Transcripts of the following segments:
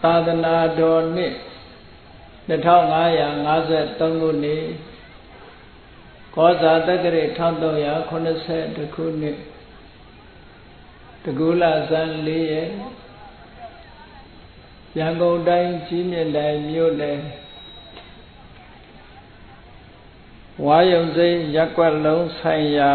သာသနာတော်နှစ်2553ခုနှစ်ကောဇာတက္ကရာ1380ခုနှစ်တကူလဇန်4ရက်ရန်ကုန်တိုင်းကြီးမြင့်တိုင်းမြို့နယ်ဝါယုံစိမ်းရပ်ကွက်လုံးဆိုင်ရာ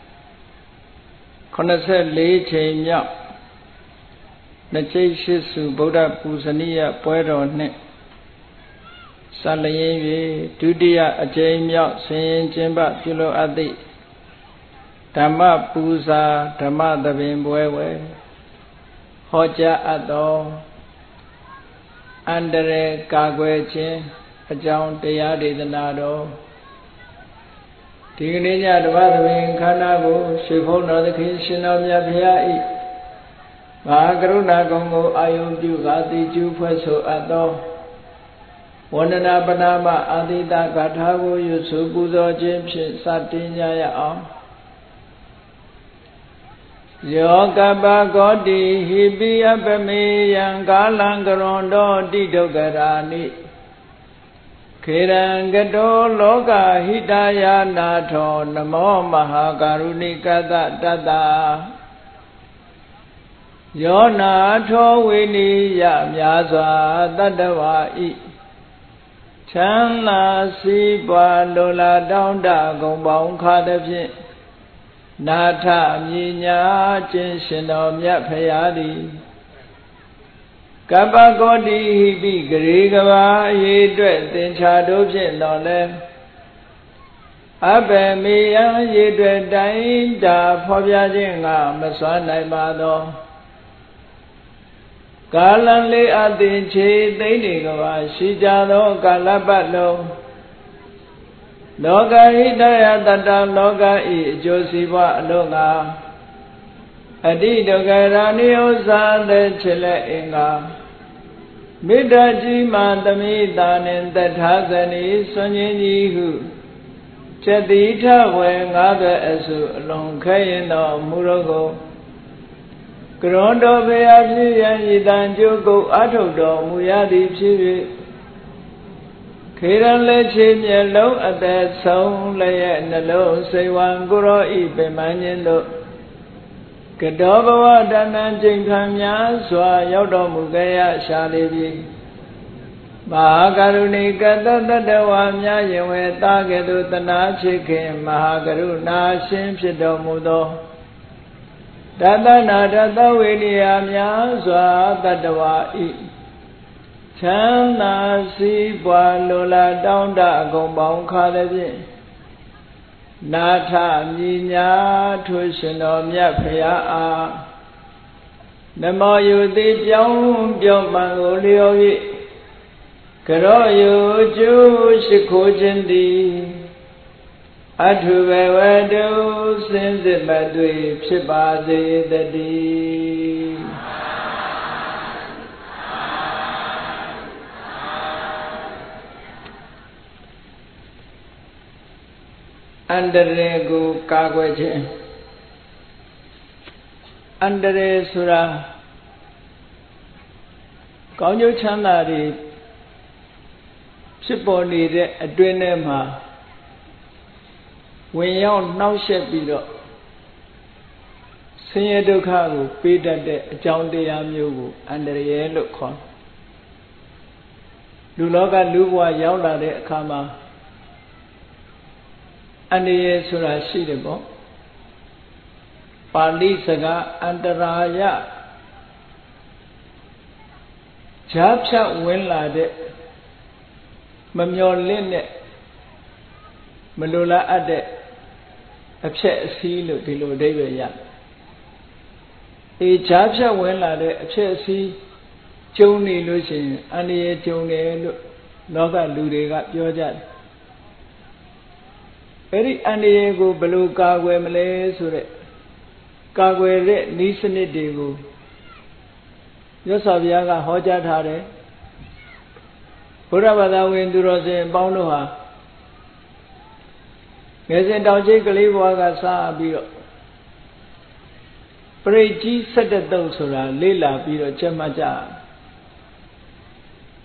84ချိန်မြောက်နှစ်ကျိတ်ရှိစုဗုဒ္ဓပူဇနီယပွဲတော်နှင့်စလျင်၍ဒုတိယအကြိမ်မြောက်ဆင်ရင်ကျင်းပပြုလုပ်အပ်သည့်ဓမ္မပူဇာဓမ္မသဘင်ပွဲဝယ်ဟောကြားအပ်သောအန္တရာယ်ကာကွယ်ခြင်းအကြောင်းတရားဒေသနာတော်ဒီကနေ့ညဓမ္မသဘင်ခန္ဓာကိုရွှေဘုန်းတော်သခင်ရှင်တော်မြတ်ဘုရား၏မဟာကရုဏာကုံကိုအာယုပြုကာတိကျူးဖွဲ့ဆိုအပ်သောဝန္ဒနာပနာမအာတိတဂါထာကိုရွတ်ဆိုပူဇော်ခြင်းဖြင့်စတင်ကြရအောင်ယောကပကောတိဟိပိယပမေယံကာလံကရွန်တောတိဒုက္ခရာနိခေရံကတောလောကဟိတယာနာထောနမောမဟာကာရုဏိကတတတ္တယောနာထောဝိနိယမြာစွာတတ္တဝါဤချမ်းသာစီးပွားလိုလားတောင်းတဂုံပေါင်းခါသည်ဖြင့်နာထမြညာခြင်းရှင်တော်မြတ်ဖရာသည်ကပ္ပကောတိဟိပိဂရေကဘာအရေးအတွက်သင်္ချာတို့ဖြင့်တော်လဲအဘယ်မေယံအရေးအတွက်တိုင်းတာဖော်ပြခြင်းကမစွမ်းနိုင်ပါသောကာလံလေးအသင်ချေသိမ့်နေကဘာရှိကြသောကာလပတ်လုံးလောကဟိတယတတ္တလောကဤအကျိုးစီးပွားအလို့ငါအတိဒုက္ခရာနိဥ္စာတဲ့ချစ်လက်အင်္ဂါမေတ္တာကြီးမှသမိတာနှင့်တထာဇနီဆွန်ခြင်းကြီးဟုချက်တိထဝေငါးသွဲအစုအလုံးခဲရင်တော်မူရောကိုကရွန်တော်ဘေယဖြစ်ရန်ဤတန်ကျုပ်ကိုအထုတ်တော်မူရသည်ဖြစ်၍ခေရန်လက်ချေမျက်လုံးအသက်ဆုံးလည်းရဲ့နှလုံးစိတ်ဝံကိုရောဤပင်မခြင်းတို့ကတောဘဝတဏ္ဍချိန်ခံများစွာရောက်တော်မူခဲ့ရရှာလေပြီမဟာကရုဏိကတတတဝါများယင်ဝေတာကဲ့သို့တနာချစ်ခင်မဟာကရုဏာရှင်ဖြစ်တော်မူသောတတနာတတဝိနည်းများစွာတတဝါဤချမ်းသာစီးပွားလိုလားတောင်းတအကုန်ပေါင်းခါသည်ဖြင့်နာထမြညာထိုရှင်တော်မြတ်ဖရာအားနမောယုတိပြောင်းမှန်ကိုလျော်၍ကရောယုကျိုးရှိခိုးခြင်းသည်အထုဘဝတုစင်စစ်မတွေ့ဖြစ်ပါစေတည်းအန္တရာယ်ကိုကာကွယ်ခြင်းအန္တရာယ်ဆိုတာကောင်းကျိုးချမ်းသာတွေဖြစ်ပေါ်နေတဲ့အတွင်းထဲမှာဝင်ရောက်နှောက်ယှက်ပြီးတော့ဆင်းရဲဒုက္ခကိုပေးတတ်တဲ့အကြောင်းတရားမျိုးကိုအန္တရာယ်လို့ခေါ်လူလောကလူဘဝရောက်လာတဲ့အခါမှာအန္တရာယ်ဆိုတာရှိတယ်ပေါ့ပါဠိစကားအန္တရာယဈာဖြတ်ဝင်လာတဲ့မမျော်လင့်တဲ့မလိုလားအပ်တဲ့အဖြစ်အစည်းလို့ဒီလိုအဓိပ္ပာယ်ရဈာဖြတ်ဝင်လာတဲ့အဖြစ်အစည်းကျုံနေလို့ရှိရင်အန္တရာယ်ကျုံတယ်လို့လောကလူတွေကပြောကြတယ်အဲ့ဒီအန္တရာယ်ကိုဘယ်လိုကာကွယ်မလဲဆိုတဲ့ကာကွယ်တဲ့နည်းစနစ်တွေကိုမြတ်စွာဘုရားကဟောကြားထားတယ်ဘုရားဘာသာဝင်သူတော်စင်အပေါင်းတို့ဟာငယ်စဉ်တောင်ကျိတ်ကလေးဘဝကစပြီးတော့ပရိတ်ကြီး17တုပ်ဆိုတာလေ့လာပြီးတော့ချက်မှတ်ကြ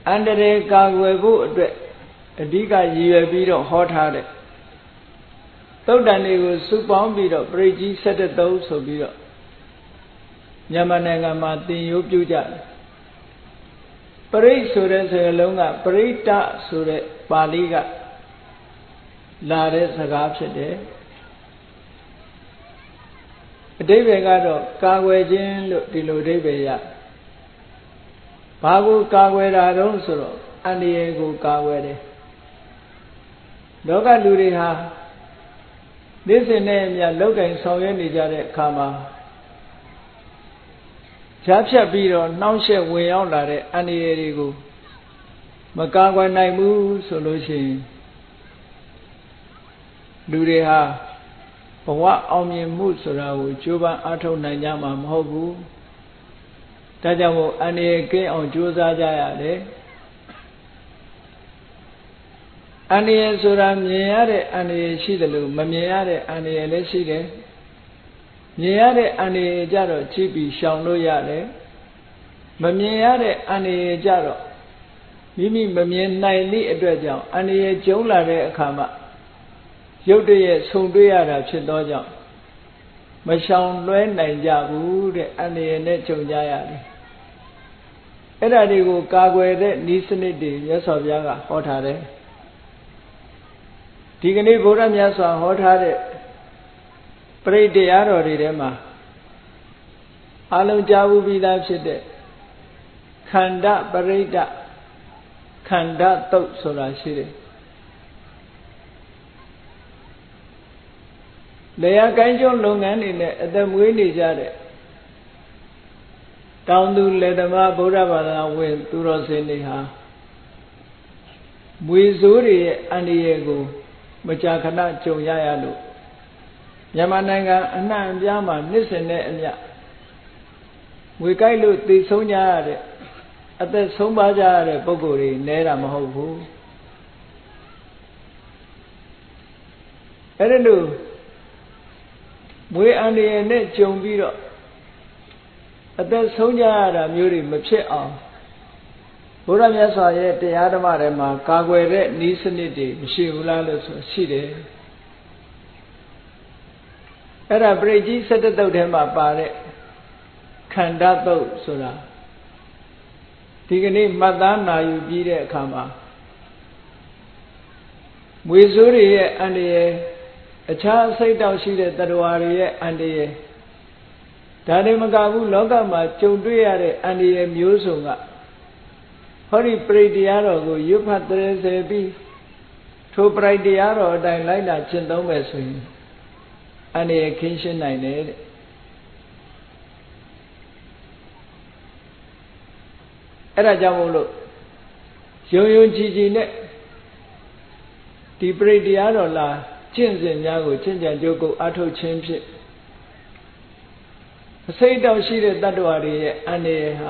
အန္တရာယ်ကာကွယ်ဖို့အတွက်အဓိကရည်ရွယ်ပြီးတော့ဟောထားတဲ့သုတ်တန်တွေကိုစုပေါင်းပြီးတော့ပရိကြီး73ဆိုပြီးတော့မြန်မာနိုင်ငံမှာသင်ရိုးပြုကြတယ်ပရိဆိုတဲ့စကားလုံးကပရိတ္တဆိုတဲ့ပါဠိကလာတဲ့စကားဖြစ်တယ်အဓိပ္ပာယ်ကတော့ကာကွယ်ခြင်းလို့ဒီလိုအဓိပ္ပာယ်ရဘာကိုကာကွယ်တာတုံးဆိုတော့အန္တရာယ်ကိုကာကွယ်တယ်လောကလူတွေဟာနေ့စဉ်နဲ့အမျှလောက်ကင်ဆောင်ရွက်နေကြတဲ့အခါမှာဖြတ်ဖြတ်ပြီးတော့နှောင့်ယှက်ဝင်ရောက်လာတဲ့အန္တရာယ်တွေကိုမကာကွယ်နိုင်ဘူးဆိုလို့ရှိရင်လူတွေဟာဘဝအောင်မြင်မှုဆိုတာကိုကြိုးပမ်းအားထုတ်နိုင်ကြမှာမဟုတ်ဘူးဒါကြောင့်မို့အန္တရာယ်ကင်းအောင်ကြိုးစားကြရတယ်အန္တရာယ်ဆိုတာမြင်ရတဲ့အန္တရာယ်ရှိတယ်လို့မမြင်ရတဲ့အန္တရာယ်လည်းရှိတယ်မြင်ရတဲ့အန္တရာယ်ကြတော့ကြည့်ပြီးရှောင်လို့ရတယ်မမြင်ရတဲ့အန္တရာယ်ကြတော့မိမိမမြင်နိုင်သည့်အတွက်ကြောင့်အန္တရာယ်ကျုံလာတဲ့အခါမှာရုတ်တရက်ဆုံတွေ့ရတာဖြစ်သောကြောင့်မရှောင်လွှဲနိုင်ကြဘူးတဲ့အန္တရာယ်နဲ့ကြုံကြရတယ်အဲ့ဒါတွေကိုကာကွယ်တဲ့နည်းစနစ်တွေမြတ်စွာဘုရားကဟောထားတယ်ဒီကနေ့ဘုရားမြတ်စွာဟောထားတဲ့ပရိတရားတော်တွေထဲမှာအလုံးကြားဘူးပြီးသားဖြစ်တဲ့ခန္ဓာပရိဒခန္ဓာတုတ်ဆိုတာရှိတယ်လေယာကိုင်းကျွန်းလုပ်ငန်းတွေနဲ့အသက်မွေးနေကြတဲ့တောင်သူလယ်သမားဗုဒ္ဓဘာသာဝင်သူတော်စင်တွေဟာမွေဆိုးတွေရဲ့အန္တရာယ်ကိုမကြာခဏကြုံရလို့မြန်မာနိုင်ငံအနှံ့အပြားမှာနှစ်စဉ်နဲ့အမျှမွေကိုက်လို့သေဆုံးကြရတဲ့အသက်ဆုံးပါကြရတဲ့ပုဂ္ဂိုလ်တွေနဲတာမဟုတ်ဘူးအဲ့ဒါလို့မွေအန္တရာယ်နဲ့ကြုံပြီးတော့အသက်ဆုံးကြရတာမျိုးတွေမဖြစ်အောင်ဘုရားမြတ်စွာရဲ့တရားဓမ္မတွေမှာကာကွယ်တဲ့နည်းစနစ်တွေမရှိဘူးလားလို့ဆိုရှိတယ်အဲ့ဒါပရိကြီး17တုတ်ထဲမှာပါတဲ့ခန္ဓာတုတ်ဆိုတာဒီကနေ့မှတ်သားနာယူပြီးတဲ့အခါမှာမွေဆိုးတွေရဲ့အန္တရာယ်အခြားစိတ်တောက်ရှိတဲ့တ attva တွေရဲ့အန္တရာယ်ဒါတွေမကဘူးလောကမှာကြုံတွေ့ရတဲ့အန္တရာယ်မျိုးစုံကဟောဒီပရိတရားတော်ကိုရွတ်ဖတ်သရေစေပြီးထိုပရိတရားတော်အတိုင်းလိုက်လာကျင့်သုံးမယ်ဆိုရင်အန္တရာယ်ခင်းရှင်းနိုင်တယ်တဲ့အဲ့ဒါကြောင့်မို့လို့ယုံယုံကြည်ကြည်နဲ့ဒီပရိတရားတော်လာကျင့်စဉ်များကိုကျင့်ကြံကြိုးကုပ်အားထုတ်ခြင်းဖြင့်အစိတ်တောက်ရှိတဲ့တ attva တွေရဲ့အန္တရာယ်ဟာ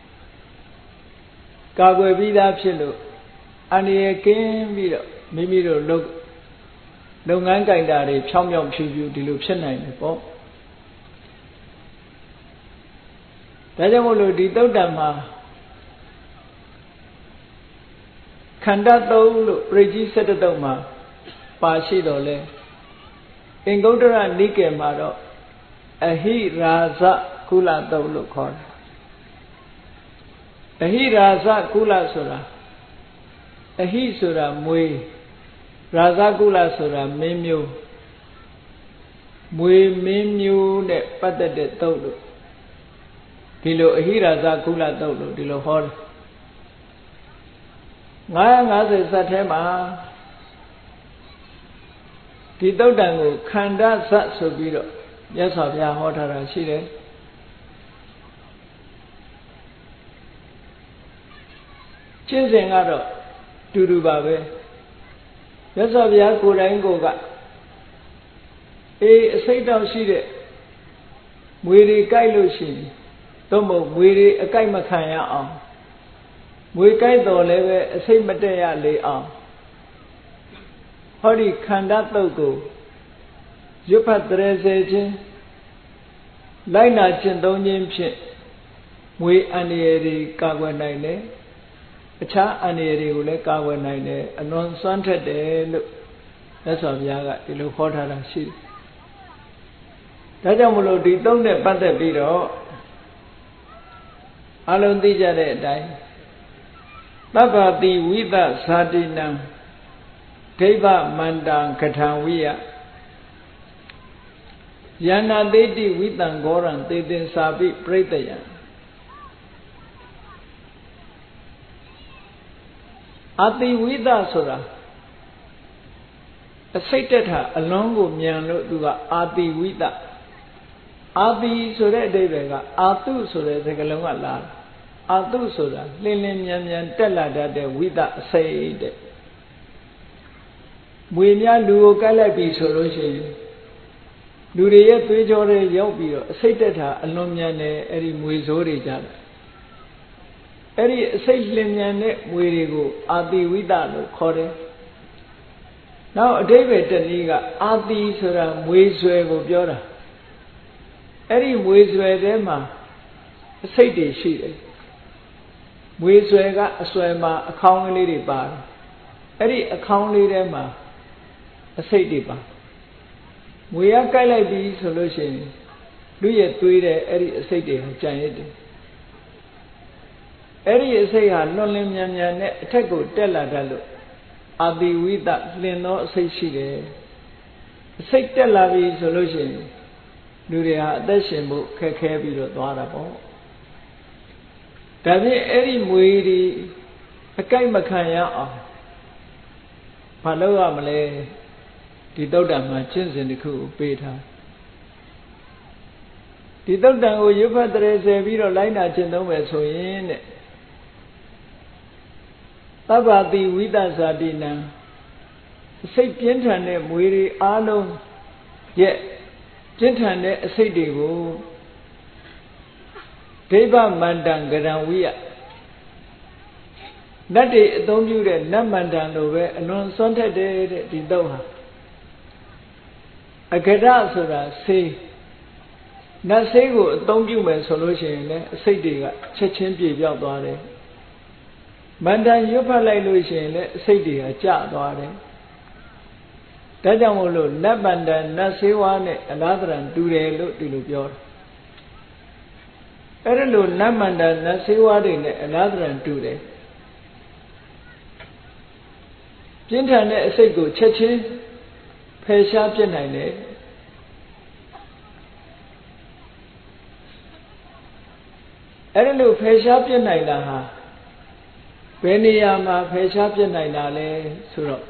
ကာကွယ်ပြီးသားဖြစ်လို့အန္တရာယ်ကင်းပြီးတော့မိမိတို့လုပ်ငန်းကြိုင်တာတွေဖြောင်းဖြောင်းဖြူဖြူဒီလိုဖြစ်နိုင်တယ်ပေါ့ဒါကြောင့်မို့လို့ဒီသုတ်တံမှာခန္ဓာ3လို့ပရိကြီး17တုတ်မှာပါရှိတော်လဲအင်္ဂုတ္တရနိကေမှာတော့အဟိရာဇကုလတုတ်လို့ခေါ်တယ်အဟိရာဇကုလဆိုတာအဟိဆိုတာမွေးရာဇကုလဆိုတာမင်းမျိုးမွေမင်းမျိုးနဲ့ပတ်သက်တဲ့တုတ်လို့ဒီလိုအဟိရာဇကုလတုတ်လို့ဒီလိုဟောတယ်950ဇတ်ထဲမှာဒီတုတ်တန်ကိုခန္ဓာဇတ်ဆိုပြီးတော့မြတ်စွာဘုရားဟောထားတာရှိတယ်ကျင့်စဉ်ကတော့တူတူပါပဲမြတ်စွာဘုရားကိုယ်တိုင်ကိုကအစိတ်တောက်ရှိတဲ့မွေတွေကြိုက်လို့ရှိရင်သို့မဟုတ်မွေတွေအကြိုက်မခံရအောင်မွေကြိုက်တော်လည်းပဲအစိတ်မတက်ရလေအောင်ဟောဒီခန္ဓာတုတ်ကိုရွတ်ဖတ်တရေစေခြင်းလိုက်နာကျင့်သုံးခြင်းဖြင့်မွေအန္တရာယ်တွေကာကွယ်နိုင်တယ်အခြားအန္တရာယ်တွေကိုလည်းကာကွယ်နိုင်တယ်အလွန်စွမ်းထက်တယ်လို့မြတ်စွာဘုရားကဒီလိုဟောထားတာရှိတယ်ဒါကြောင့်မလို့ဒီသုံးနဲ့ပတ်သက်ပြီးတော့အလုံးသိကြတဲ့အတိုင်းသဗ္ဗတိဝိသဇာတိနံဒိဗ္ဗမန္တံကထံဝိယယန္နာသေတိဝိတံဂောရံသေသင်္စာပိပရိတယံအတိဝိသဆိုတာအစိတ်တက်တာအလွန်ကိုမြန်လို့သူကအာတိဝိသအာတိဆိုတဲ့အဓိပ္ပာယ်ကအာတုဆိုတဲ့စကားလုံးကလာအာတုဆိုတာလင်းလင်းမြန်မြန်တက်လာတတ်တဲ့ဝိသအစိတ်တဲ့မွေများလူကိုကိုက်လိုက်ပြီဆိုလို့ရှိရင်လူတွေရဲ့သွေးကြောတွေရောက်ပြီးတော့အစိတ်တက်တာအလွန်မြန်တယ်အဲ့ဒီမွေစိုးတွေကြတယ်အဲ့ဒီအစိတ်လင်းမြန်တဲ့မွေတွေကိုအာတိဝိသလို့ခေါ်တယ်နောက်အဓိပ္ပာယ်တနည်းကအာတိဆိုတာမွေဆွဲကိုပြောတာအဲ့ဒီမွေဆွဲထဲမှာအစိတ်တွေရှိတယ်မွေဆွဲကအဆွဲမှာအခေါင်းကလေးတွေပါတယ်အဲ့ဒီအခေါင်းလေးထဲမှာအစိတ်တွေပါမွေရကိုက်လိုက်ပြီဆိုလို့ရှိရင်လူရဲ့သွေးတဲ့အဲ့ဒီအစိတ်တွေဟာကြံရစ်တယ်အဲ့ဒီအစိတ်ဟာလွန်လင်းမြန်မြန်နဲ့အထက်ကိုတက်လာတတ်လို့အာတိဝိသလင်သောအစိတ်ရှိတယ်အစိတ်တက်လာပြီဆိုလို့ရှိရင်လူတွေဟာအသက်ရှင်ဖို့ခက်ခဲပြီးတော့သွားတာပေါ့ဒါဖြင့်အဲ့ဒီမွေတွေအကိုက်မခံရအောင်ဘာလုပ်ရမလဲဒီသုတ်တံမှာကျင့်စဉ်တစ်ခုပေးထားဒီသုတ်တံကိုရွတ်ဖတ်တရေဆယ်ပြီးတော့လိုက်နာကျင့်သုံးမယ်ဆိုရင်တဲ့သဗ္ဗတိဝိသဇာတိနံစိတ်ပြင်းထန်တဲ့မွေတွေအားလုံးရဲ့ပြင်းထန်တဲ့အစိတ်တွေကိုဒိဗ္ဗမန္တံကရံဝိယနတ်တွေအသုံးပြုတဲ့နတ်မန္တံလိုပဲအလွန်စွန့်ထက်တဲ့ဒီတော့ဟာအကရဆိုတာဆေးနတ်ဆေးကိုအသုံးပြုမယ်ဆိုလို့ရှိရင်လည်းအစိတ်တွေကချက်ချင်းပြေပြောက်သွားတယ်မန္တန်ရွတ်ဖတ်လိုက်လို့ရှိရင်လည်းအစိတ်တွေကကျသွားတယ်ဒါကြောင့်မို့လို့နတ်မန္တန်နတ်ဆေးဝါးနဲ့အလားတန်တူတယ်လို့ဒီလိုပြောတယ်အဲ့ဒါလို့နတ်မန္တန်နတ်ဆေးဝါးတွေနဲ့အလားတန်တူတယ်ပြင်းထန်တဲ့အစိတ်ကိုချက်ချင်းဖယ်ရှားပြစ်နိုင်တယ်အဲ့ဒါလို့ဖယ်ရှားပြစ်နိုင်တာဟာဘယ်နေရာမှာဖယ်ရှားပြစ်နိုင်တာလဲဆိုတော့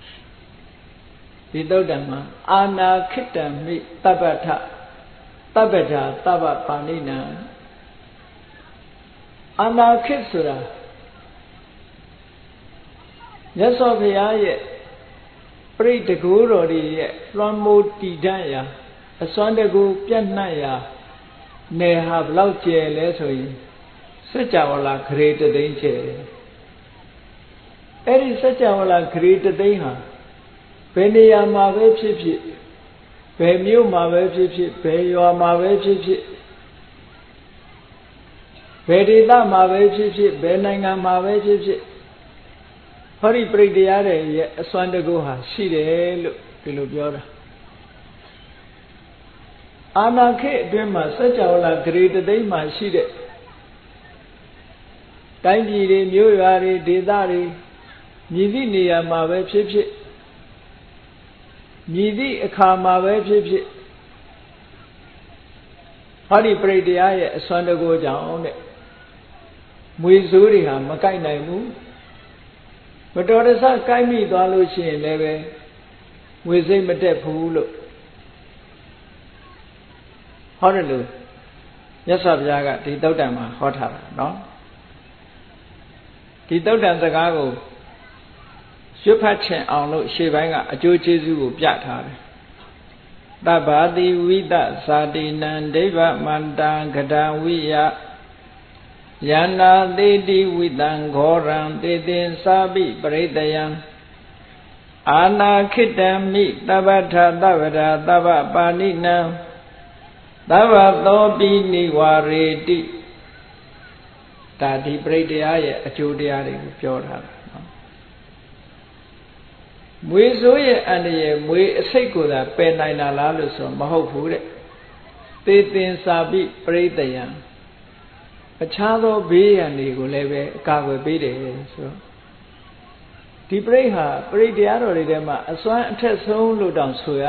ဒီသုတ်တံမှာအာနာခိတံမိတပ္ပထတပ္ပဒါတပ္ပပါဏိနံအာနာခိဆိုတာမြတ်စွာဘုရားရဲ့ပရိတကူတော်တွေရဲ့လွှမ်းမိုးတည်တံ့ရာအစွမ်းတကူပြန့်နှံ့ရာနယ်ဟာဘလောက်ကျယ်လဲဆိုရင်စัจ java လာဂရေတသိန်းကျယ်တယ်အဲ့ဒီစัจ java လာဂရေတသိန်းဟာဘယ်နေရာမှာပဲဖြစ်ဖြစ်ဘယ်မြို့မှာပဲဖြစ်ဖြစ်ဘယ်ရွာမှာပဲဖြစ်ဖြစ်ဘယ်ဒေသမှာပဲဖြစ်ဖြစ်ဘယ်နိုင်ငံမှာပဲဖြစ်ဖြစ်ဟောဒီပရိတရားတွေရဲ့အစွမ်းတကူဟာရှိတယ်လို့ဒီလိုပြောတာအာနာခေအတွင်းမှာစัจ java လာဂရေတသိန်းမှာရှိတဲ့တိုင်းပြည်တွေမြို့ရွာတွေဒေသတွေမြည်သည့်နေရာမှာပဲဖြစ်ဖြစ်မြည်သည့်အခါမှာပဲဖြစ်ဖြစ်ဟောဒီပရိတရားရဲ့အစွမ်းတကူကြောင့်တဲ့မွေစိုးတွေဟာမကိုက်နိုင်ဘူးမတော်တဆကိုက်မိသွားလို့ရှိရင်လည်းပဲငွေစိတ်မတက်ဘူးလို့ဟောတယ်လို့မြတ်စွာဘုရားကဒီသုတ်တံမှာဟောထားတာเนาะဒီသုတ်တံစကားကိုရွတ်ဖတ်ခြင်းအောင်လို့ရှေ့ပိုင်းကအကျိုးကျေးဇူးကိုပြထားတယ်တဗ္ဗတိဝိတဇာတိနံဒိဗ္ဗမန္တံကတံဝိယယန္နာသေတိဝိတံဂောရံသေသင်္စာပိပရိတယံအာနာခိတံမိတပ္ပထသဗ္ဗရာသဗ္ဗပါဏိနံသဗ္ဗသောပိနိဝါရေတိဒါဒီပရိတရားရဲ့အကျိုးတရားတွေကိုပြောထားတာနော်မွေဆိုးရဲ့အန္တရာယ်မွေအစိတ်ကိုသာပယ်နိုင်တာလားလို့ဆိုမဟုတ်ဘူးတဲ့သေသင်္စာပိပရိတယံအခြားသောဘေးရန်တွေကိုလည်းပဲအကာအကွယ်ပေးတယ်ဆိုတော့ဒီပရိဟာပရိတရားတော်တွေထဲမှာအစွမ်းအထက်ဆုံးလို့တောင်ဆိုရ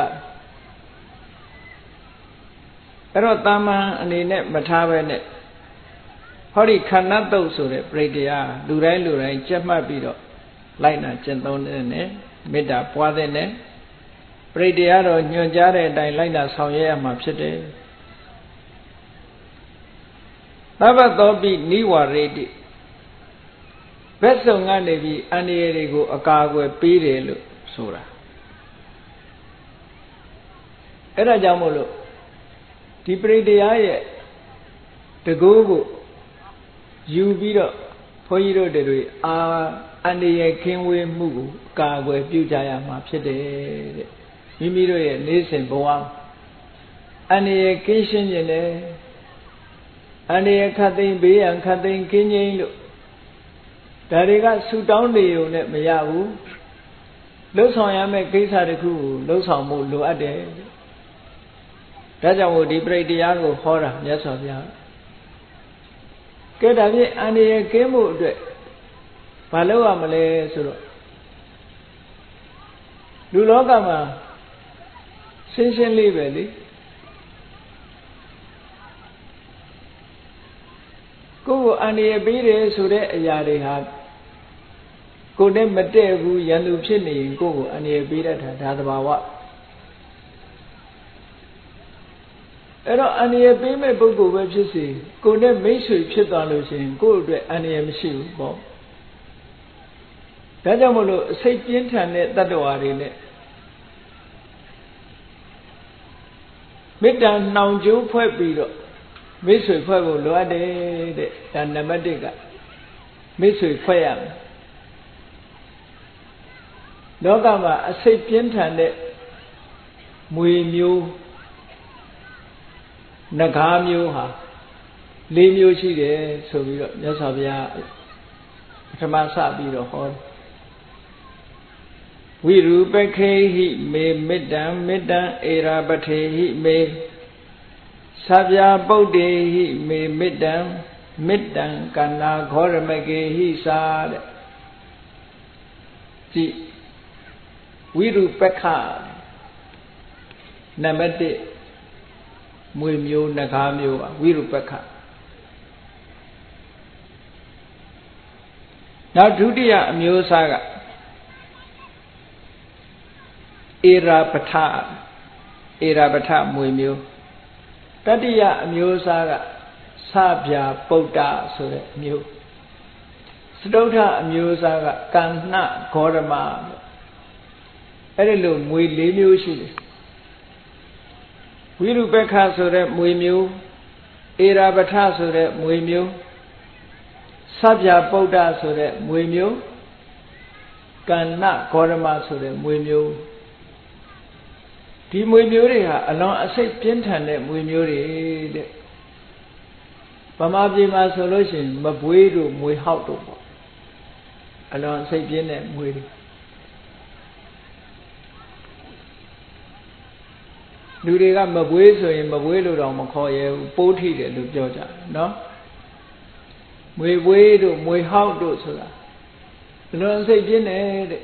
အဲ့တော့တာမန်အနေနဲ့မထားပဲနဲ့ဟောဒီခန္ဓာတုတ်ဆိုတဲ့ပရိတရားလူတိုင်းကြက်မှတ်ပြီးတော့လိုက်နာကျင့်သုံးတဲ့နဲ့မေတ္တာပွားတဲ့နဲ့ပရိတရားတော်ညွှန်ကြားတဲ့အတိုင်းလိုက်နာဆောင်ရွက်ရမှာဖြစ်တယ်သဗ္ဗသောပိနိဝရေတိဘက်စုံကနေပြီးအန္တရာယ်တွေကိုအကာအကွယ်ပေးတယ်လို့ဆိုတာအဲ့ဒါကြောင့်မို့လို့ဒီပရိတရားရဲ့တကူကိုယူပြီးတော့ဘုန်းကြီးတို့တွေအန္တရာယ်ကင်းဝေးမှုကိုအကာအကွယ်ပြုကြရမှာဖြစ်တယ်တဲ့မိမိတို့ရဲ့နေ့စဉ်ဘဝအန္တရာယ်ကင်းရှင်းခြင်းနဲ့အန္တရာယ်ခတ်သိမ်းဘေးရန်ခတ်သိမ်းကင်းခြင်းလို့ဒါတွေကဆူတောင်းနေုံနဲ့မရဘူးလှုပ်ဆောင်ရမယ့်ကိစ္စတစ်ခုကိုလှုပ်ဆောင်မှုလိုအပ်တယ်ဒါကြောင့်မို့ဒီပရိတရားကိုဟောတာမြတ်စွာဘုရားကဲဒါဖြင့်အန္တရာယ်ကင်းမှုအတွက်ဘာလုပ်ရမလဲဆိုတော့လူလောကမှာရှင်းရှင်းလေးပဲလေကိုယ်ကိုအန္တရာယ်ပေးတယ်ဆိုတဲ့အရာတွေဟာကိုယ်နဲ့မတည့်ဘူးရန်သူဖြစ်နေရင်ကိုယ်ကိုအန္တရာယ်ပေးတတ်တာဒါသဘာဝအဲ့တော့အန္တရာယ်ပေးမဲ့ပုဂ္ဂိုလ်ပဲဖြစ်စေကိုယ်နဲ့မိတ်ဆွေဖြစ်သွားလို့ရှိရင်ကိုယ့်အတွက်အန္တရာယ်မရှိဘူးပေါ့ဒါကြောင့်မို့လို့အစိတ်ပြင်းထန်တဲ့တတ္တဝါတွေနဲ့မေတ္တာနှောင်ကြိုးဖွဲ့ပြီးတော့မိတ်ဆွေဖွဲ့ဖို့လိုအပ်တယ်တဲ့ဒါနံပါတ်1ကမိတ်ဆွေဖွဲ့ရမယ်လောကမှာအစိတ်ပြင်းထန်တဲ့မွေမျိုးနဂါးမျိုးဟာ၄မျိုးရှိတယ်ဆိုပြီးတော့မြတ်စွာဘုရားပထမစပြီးတော့ဟောဝိရူပခေဟိမေမေတ္တံမေတ္တံဧရာပထေဟိမေသဗ္ဗပုဒ္ဒေဟိမေမေတ္တံမေတ္တံကန္နာခောရမကေဟိသာတဲ့ကြည့်ဝိရူပခနံပါတ်1မွေမျိုးနဂါးမျိုးပါဝိရူပခနောက်ဒုတိယအမျိုးအစားကဧရာပထမွေမျိုးတတိယအမျိုးအစားကစဗျာပုဒ္ဒဆိုတဲ့အမျိုးစတုထအမျိုးအစားကကန္နဂေါရမအဲ့ဒီလိုမွေ၄မျိုးရှိတယ်ဝိရုပက္ခဆိုတဲ့မွေမျိုးဧရာပထဆိုတဲ့မွေမျိုးစဗျာပုဒ္ဒဆိုတဲ့မွေမျိုးကန္နဂေါရမဆိုတဲ့မွေမျိုးဒီမွေမျိုးတွေဟာအလွန်အစိတ်ပြင်းထန်တဲ့မွေမျိုးတွေတဲ့ဗမာပြည်မှာဆိုလို့ရှိရင်မပွေးတို့မွေဟောက်တို့ပေါ့အလွန်အစိတ်ပြင်းတဲ့မွေတွေလူတွေကမပွေးဆိုရင်မပွေးလို့တော့မခေါ်ရဘူးပိုးထိတယ်လို့ပြောကြတယ်နော်မွေပွေးတို့မွေဟောက်တို့ဆိုတာအလွန်အစိတ်ပြင်းတဲ့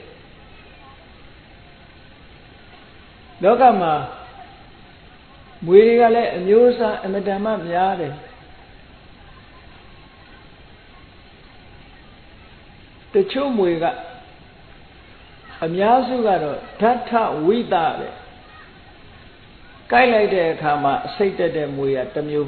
လောကမှာမွေတွေကလည်းအမျိုးအစားအမတန်မှများတယ်တချို့မွေကအများစုကတော့ဓာထဝိတတဲ့ကိုက်လိုက်တဲ့အခါမှာအစိတ်တက်တဲ့မွေကတစ်မျိုး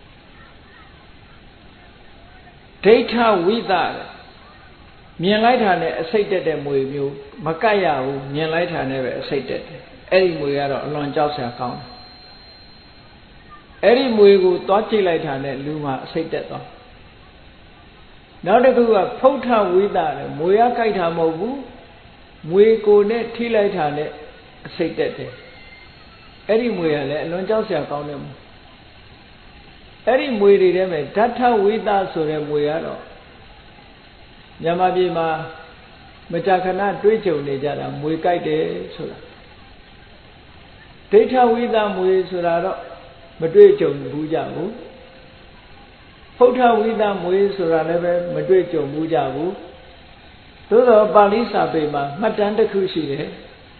ဒိဋ္ဌဝိတတဲ့မြင်လိုက်တာနဲ့အစိတ်တက်တဲ့မွေမျိုးမကိုက်ရဘူးမြင်လိုက်တာနဲ့ပဲအစိတ်တက်တယ်အဲ့ဒီမွေကတော့အလွန်ကြောက်စရာကောင်းတယ်အဲ့ဒီမွေကိုသွားကြည့်လိုက်တာနဲ့လူမှာအစိတ်တက်သွားနောက်တစ်ခုကဖုဋ္ဌဝိသတဲ့မွေရကြိုက်တာမဟုတ်ဘူးမွေကိုနဲ့ထိလိုက်တာနဲ့အစိတ်တက်တယ်အဲ့ဒီမွေကလည်းအလွန်ကြောက်စရာကောင်းတယ်အဲ့ဒီမွေတွေထဲမှာဓာတ်ထဝိသဆိုတဲ့မွေကတော့မြန်မာပြည်မှာမကြာခဏတွေ့ကြုံနေကြတာမွေကြိုက်တယ်ဆိုတာဒိဋ္ဌဝိသမွေဆိုတာတော့မတွေ့ကြုံဘူးကြဘူးဖုဒ္ဓဝိသမွေဆိုတာလည်းပဲမတွေ့ကြုံဘူးကြဘူးသို့သောပါဠိစာပေမှာမှတ်တမ်းတစ်ခုရှိတယ်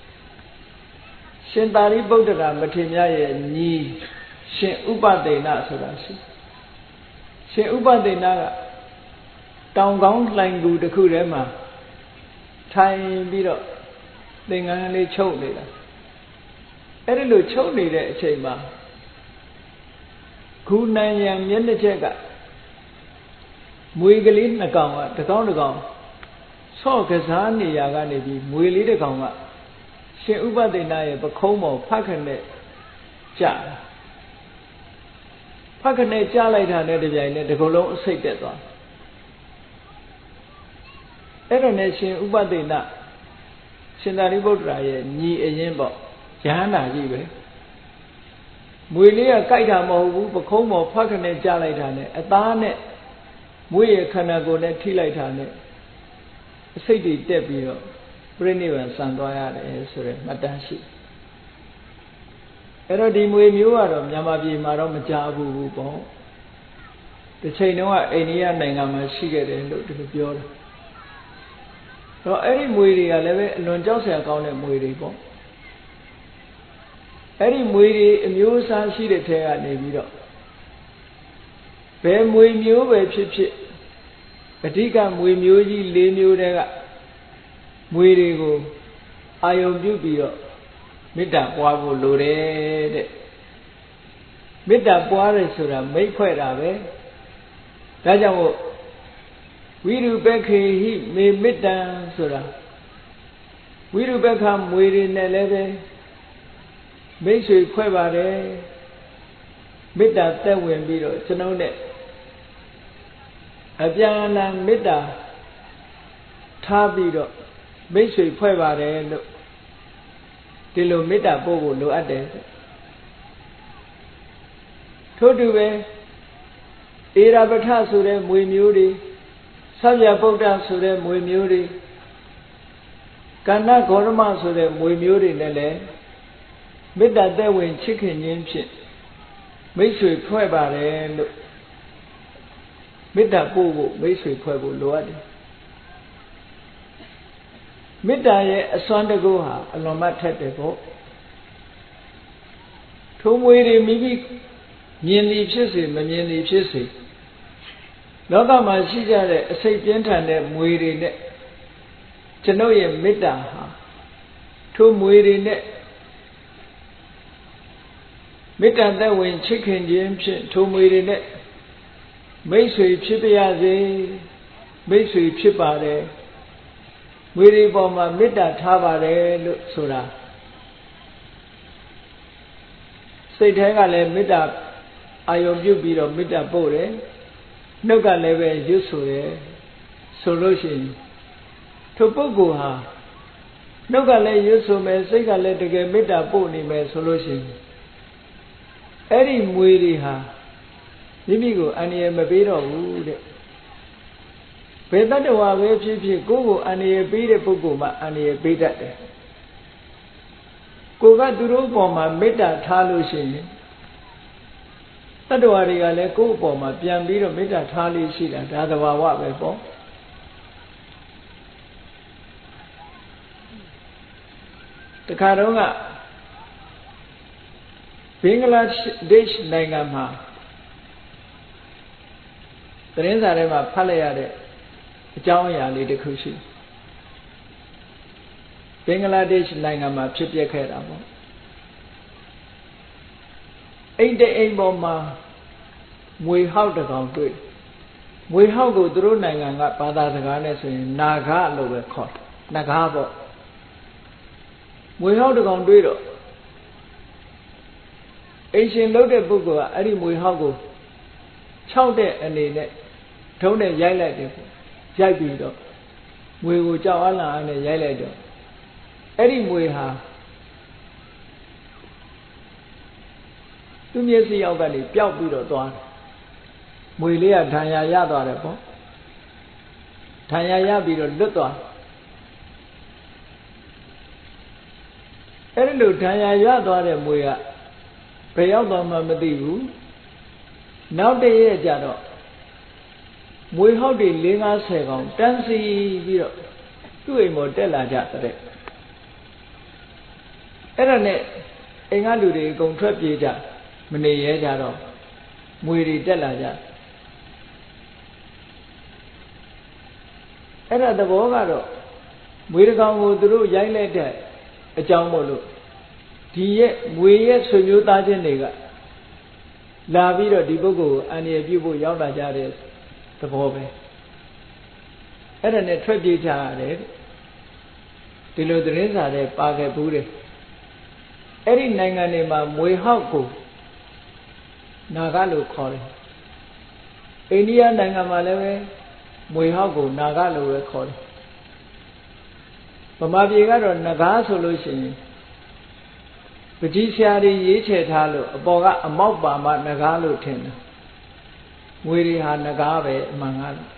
ရှင်သာရိပုတ္တရာမထေရမြတ်ရဲ့ညီရှင်ဥပဒေနဆိုတာရှိရှင်ဥပဒေနကတောင်ကောင်းလှိုင်ကူတစ်ခုထဲမှာထိုင်ပြီးတော့သင်္ကန်းလေးချုပ်နေတာအဲ့ဒီလိုချုပ်နေတဲ့အချိန်မှာခူနန်ရံမျက်နှာချက်ကမွေကလေးနှစ်ကောင်ကတစ်ကောင်တစ်ကောင်ဆော့ကစားနေရကနေပြီးမွေလေးတစ်ကောင်ကရှင်ဥပဒေနရဲ့ပခုံးပေါ်ဖတ်ခနဲ့ကြာဖတ်ခနဲ့ကြာလိုက်တာနဲ့တပြိုင်နက်ဒီကုလုံးအစိတ်တက်သွားအဲ့ဒါနဲ့ရှင်ဥပဒေနရှင်သာရိပုတ္တရာရဲ့ညီအရင်ပေါ့ယဟန္တာကြီးပဲမွေလေးကကြိုက်တာမဟုတ်ဘူးပခုံးပေါ်ဖတ်ခနဲ့ကြာလိုက်တာနဲ့အသားနဲ့မွေရဲ့ခန္ဓာကိုယ်နဲ့ထိလိုက်တာနဲ့အစိတ်တွေတက်ပြီးတော့ပြိဋိဘံဆံသွားရတယ်ဆိုတဲ့မှတ်တမ်းရှိအဲ့တော့ဒီမွေမျိုးကတော့မြန်မာပြည်မှာတော့မကြားဘူးပေါ့တစ်ချိန်တုန်းကအိန္ဒိယနိုင်ငံမှာရှိခဲ့တယ်လို့ဒီလိုပြောတယ်တော့အဲ့ဒီမွေတွေကလည်းပဲအလွန်ကြောက်စရာကောင်းတဲ့မွေတွေပေါ့အဲ့ဒီမွေတွေအမျိုးအစားရှိတဲ့ထဲကနေပြီးတော့ဘယ်မွေမျိုးပဲဖြစ်ဖြစ်အဓိကမွေမျိုးကြီး၄မျိုးတည်းကမွေတွေကိုအာယုံပြုပြီးတော့မေတ္တာပွားဖို့လိုတယ်တဲ့မေတ္တာပွားတယ်ဆိုတာမိတ်ဖွဲ့တာပဲဒါကြောင့်မို့ဝိရုပက္ခေဟိမေမေတ္တံဆိုတာဝိရုပက္ခမွေတွေနဲ့လည်းပဲမိတ်ဆွေဖွဲ့ပါတယ်မေတ္တာသက်ဝင်ပြီးတော့ကျွန်ုပ်နဲ့အပြန်အလှန်မေတ္တာထားပြီးတော့မိတ်ဆွေဖွဲ့ပါတယ်လို့ဒီလိုမေတ္တာပို့ဖို့လိုအပ်တယ်ထို့တူပဲဧရာပထဆိုတဲ့မွေမျိုးတွေသဗ္ဗဗုဒ္ဓဆိုတဲ့မွေမျိုးတွေကန္နဂေါရမဆိုတဲ့မွေမျိုးတွေနဲ့လည်းမေတ္တာသက်ဝင်ချစ်ခင်ခြင်းဖြင့်မိတ်ဆွေဖွဲ့ပါတယ်လို့မေတ္တာပို့ဖို့မိတ်ဆွေဖွဲ့ဖို့လိုအပ်တယ်မေတ္တာရဲ့အစွမ်းတကူဟာအလွန်မှထက်တယ်ပေါ့ထိုးမွေတွေမိမိမြင်သည်ဖြစ်စေမမြင်သည်ဖြစ်စေလောကမှာရှိကြတဲ့အစိတ်ပြင်းထန်တဲ့မွေတွေနဲ့ကျွန်ုပ်ရဲ့မေတ္တာဟာထိုးမွေတွေနဲ့မေတ္တာသက်ဝင်ချစ်ခင်ခြင်းဖြင့်ထိုးမွေတွေနဲ့မိတ်ဆွေဖြစ်ပါရစေမိတ်ဆွေဖြစ်ပါတယ်မွေတွေပေါ်မှာမေတ္တာထားပါတယ်လို့ဆိုတာစိတ်ထဲကလည်းမေတ္တာအာယုံပြုပြီးတော့မေတ္တာပို့တယ်နှုတ်ကလည်းပဲရွတ်ဆိုတယ်ဆိုလို့ရှိရင်ထိုပုဂ္ဂိုလ်ဟာနှုတ်ကလည်းရွတ်ဆိုမယ်စိတ်ကလည်းတကယ်မေတ္တာပို့နေမယ်ဆိုလို့ရှိရင်အဲ့ဒီမွေတွေဟာမိမိကိုအန္တရာယ်မပေးတော့ဘူးတဲ့ဘယ်တတ္တဝါပဲဖြစ်ဖြစ်ကိုယ့်ကိုအန္တရာယ်ပေးတဲ့ပုဂ္ဂိုလ်မှအန္တရာယ်ပေးတတ်တယ်ကိုကသူတို့ပေါ်မှာမေတ္တာထားလို့ရှိရင်တတ္တဝါတွေကလည်းကိုယ့်အပေါ်မှာပြန်ပြီးတော့မေတ္တာထားလို့ရှိတာဒါသဘာဝပဲပေါ့တခါတော့ကဘင်္ဂလားဒေ့ရှ်နိုင်ငံမှာသတင်းစာထဲမှာဖတ်လိုက်ရတဲ့အကြောင်းအရာလေးတစ်ခုရှိဘင်္ဂလားဒေ့ရှ်နိုင်ငံမှာဖြစ်ပျက်ခဲ့တာပေါ့အိမ်တိမ်ပေါ်မှာမွေဟောက်တစ်ကောင်တွေ့မွေဟောက်ကိုသူတို့နိုင်ငံကဘာသာစကားနဲ့ဆိုရင်နာဂလို့ပဲခေါ်တယ်နဂါပေါ့မွေဟောက်တစ်ကောင်တွေ့တော့အိမ်ရှင်လုပ်တဲ့ပုဂ္ဂိုလ်ကအဲ့ဒီမွေဟောက်ကို6တဲ့အနေနဲ့ထုံးနဲ့ရိုက်လိုက်တယ်ပေါ့ရိုက်ပြီးတော့မွေကိုကြောက်အလားနဲ့ရိုက်လိုက်တော့အဲ့ဒီမွေဟာသူ့မျက်စိအောက်ကနေပျောက်ပြီးတော့သွားတယ်မွေလေးကထံရရသွားတယ်ပေါ့ထံရရပြီးတော့လွတ်သွားအဲ့ဒီလိုထံရရသွားတဲ့မွေကဘယ်ရောက်သွားမှမသိဘူးနောက်တည့်ရက်ကျတော့မွေဟောက်တွေ4-50ကောင်တန်းစီပြီးတော့သူ့အိမ်ပေါ်တက်လာကြတဲ့အဲ့ဒါနဲ့အိမ်ကလူတွေအကုန်ထွက်ပြေးကြမနေရဲကြတော့မွေတွေတက်လာကြအဲ့ဒါသဘောကတော့မွေတကောင်ကိုသူတို့ရိုက်လိုက်တဲ့အကြောင်းမို့လို့ဒီရဲ့မွေရဲ့ဆွေမျိုးသားချင်းတွေကလာပြီးတော့ဒီပုဂ္ဂိုလ်ကိုအန္တရာယ်ပြုဖို့ရောက်လာကြတဲ့သဘောပဲအဲ့ဒါနဲ့ထွက်ပြေးကြရတယ်ဒီလိုသတင်းစာတွေပါခဲ့ဘူးတယ်အဲ့ဒီနိုင်ငံတွေမှာမွေဟောက်ကိုနာဂလို့ခေါ်တယ်အိန္ဒိယနိုင်ငံမှာလည်းပဲမွေဟောက်ကိုနာဂလို့ပဲခေါ်တယ်ဗမာပြည်ကတော့နဂါဆိုလို့ရှိရင်ပတိဆရာတွေရေးချယ်ထားလို့အပေါ်ကအမောက်ပါမှနဂါလို့ထင်တယ်မွေတွေဟာနဂါပဲအမှန်ကားလို့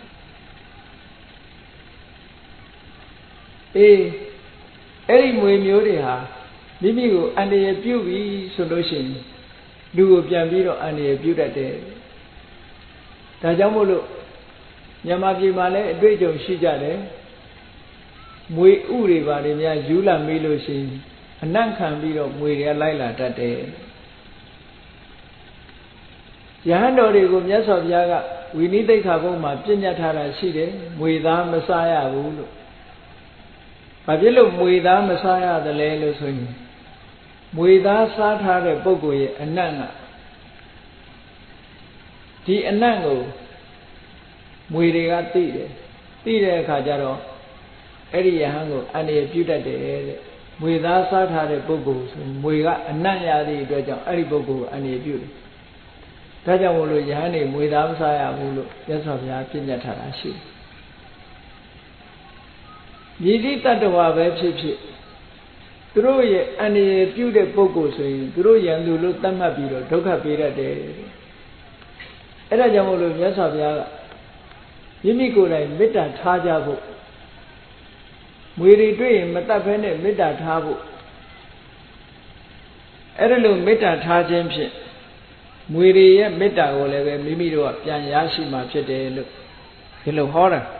အဲ့ဒီမွေမျိုးတွေဟာမိမိကိုအန္တရာယ်ပြုပြီဆိုလို့ရှိရင်လူကိုပြန်ပြီးတော့အန္တရာယ်ပြုတတ်တယ်ဒါကြောင့်မို့လို့မြန်မာပြည်မှာလည်းအတွေ့အကြုံရှိကြတယ်မွေဥတွေပါတွေများယူလာမေးလို့ရှိရင်အနံ့ခံပြီးတော့မွေတွေကလိုက်လာတတ်တယ်ယဟန်တော်တွေကိုမြတ်စွာဘုရားကဝိနည်းသိက္ခာပုဒ်မှာပြညတ်ထားတာရှိတယ်မွေသားမစားရဘူးလို့ဘာဖြစ်လို့မွေသားမစားရသလဲလို့ဆိုရင်မွေသားစားထားတဲ့ပုဂ္ဂိုလ်ရဲ့အနံ့ကဒီအနံ့ကိုမွေတွေကသိတယ်သိတဲ့အခါကျတော့အဲ့ဒီယဟန်ကိုအန္တရာယ်ပြုတတ်တယ်တဲ့မွေသားစားထားတဲ့ပုဂ္ဂိုလ်ဆိုမွေကအနံ့ရသည့်အတွက်ကြောင့်အဲ့ဒီပုဂ္ဂိုလ်ကိုအန္တရာယ်ပြုတယ်ဒါကြောင့်မို့လို့ယဟန်နေမွေသားမစားရဘူးလို့မြတ်စွာဘုရားပြညတ်ထားတာရှိတယ်မြည်သည့်တတ္တဝါပဲဖြစ်ဖြစ်သူတို့ရဲ့အန္တရာယ်ပြုတဲ့ပုဂ္ဂိုလ်ဆိုရင်သူတို့ရန်သူလို့သတ်မှတ်ပြီးတော့ဒုက္ခပေးတတ်တယ်အဲ့ဒါကြောင့်မို့လို့မြတ်စွာဘုရားကမိမိကိုယ်တိုင်မေတ္တာထားကြဖို့မွေတွေတွေ့ရင်မတတ်ဘဲနဲ့မေတ္တာထားဖို့အဲ့ဒါလို့မေတ္တာထားခြင်းဖြင့်မွေတွေရဲ့မေတ္တာကိုလည်းပဲမိမိတို့ကပြန်ရရှိမှဖြစ်တယ်လို့ဒီလိုဟောတာ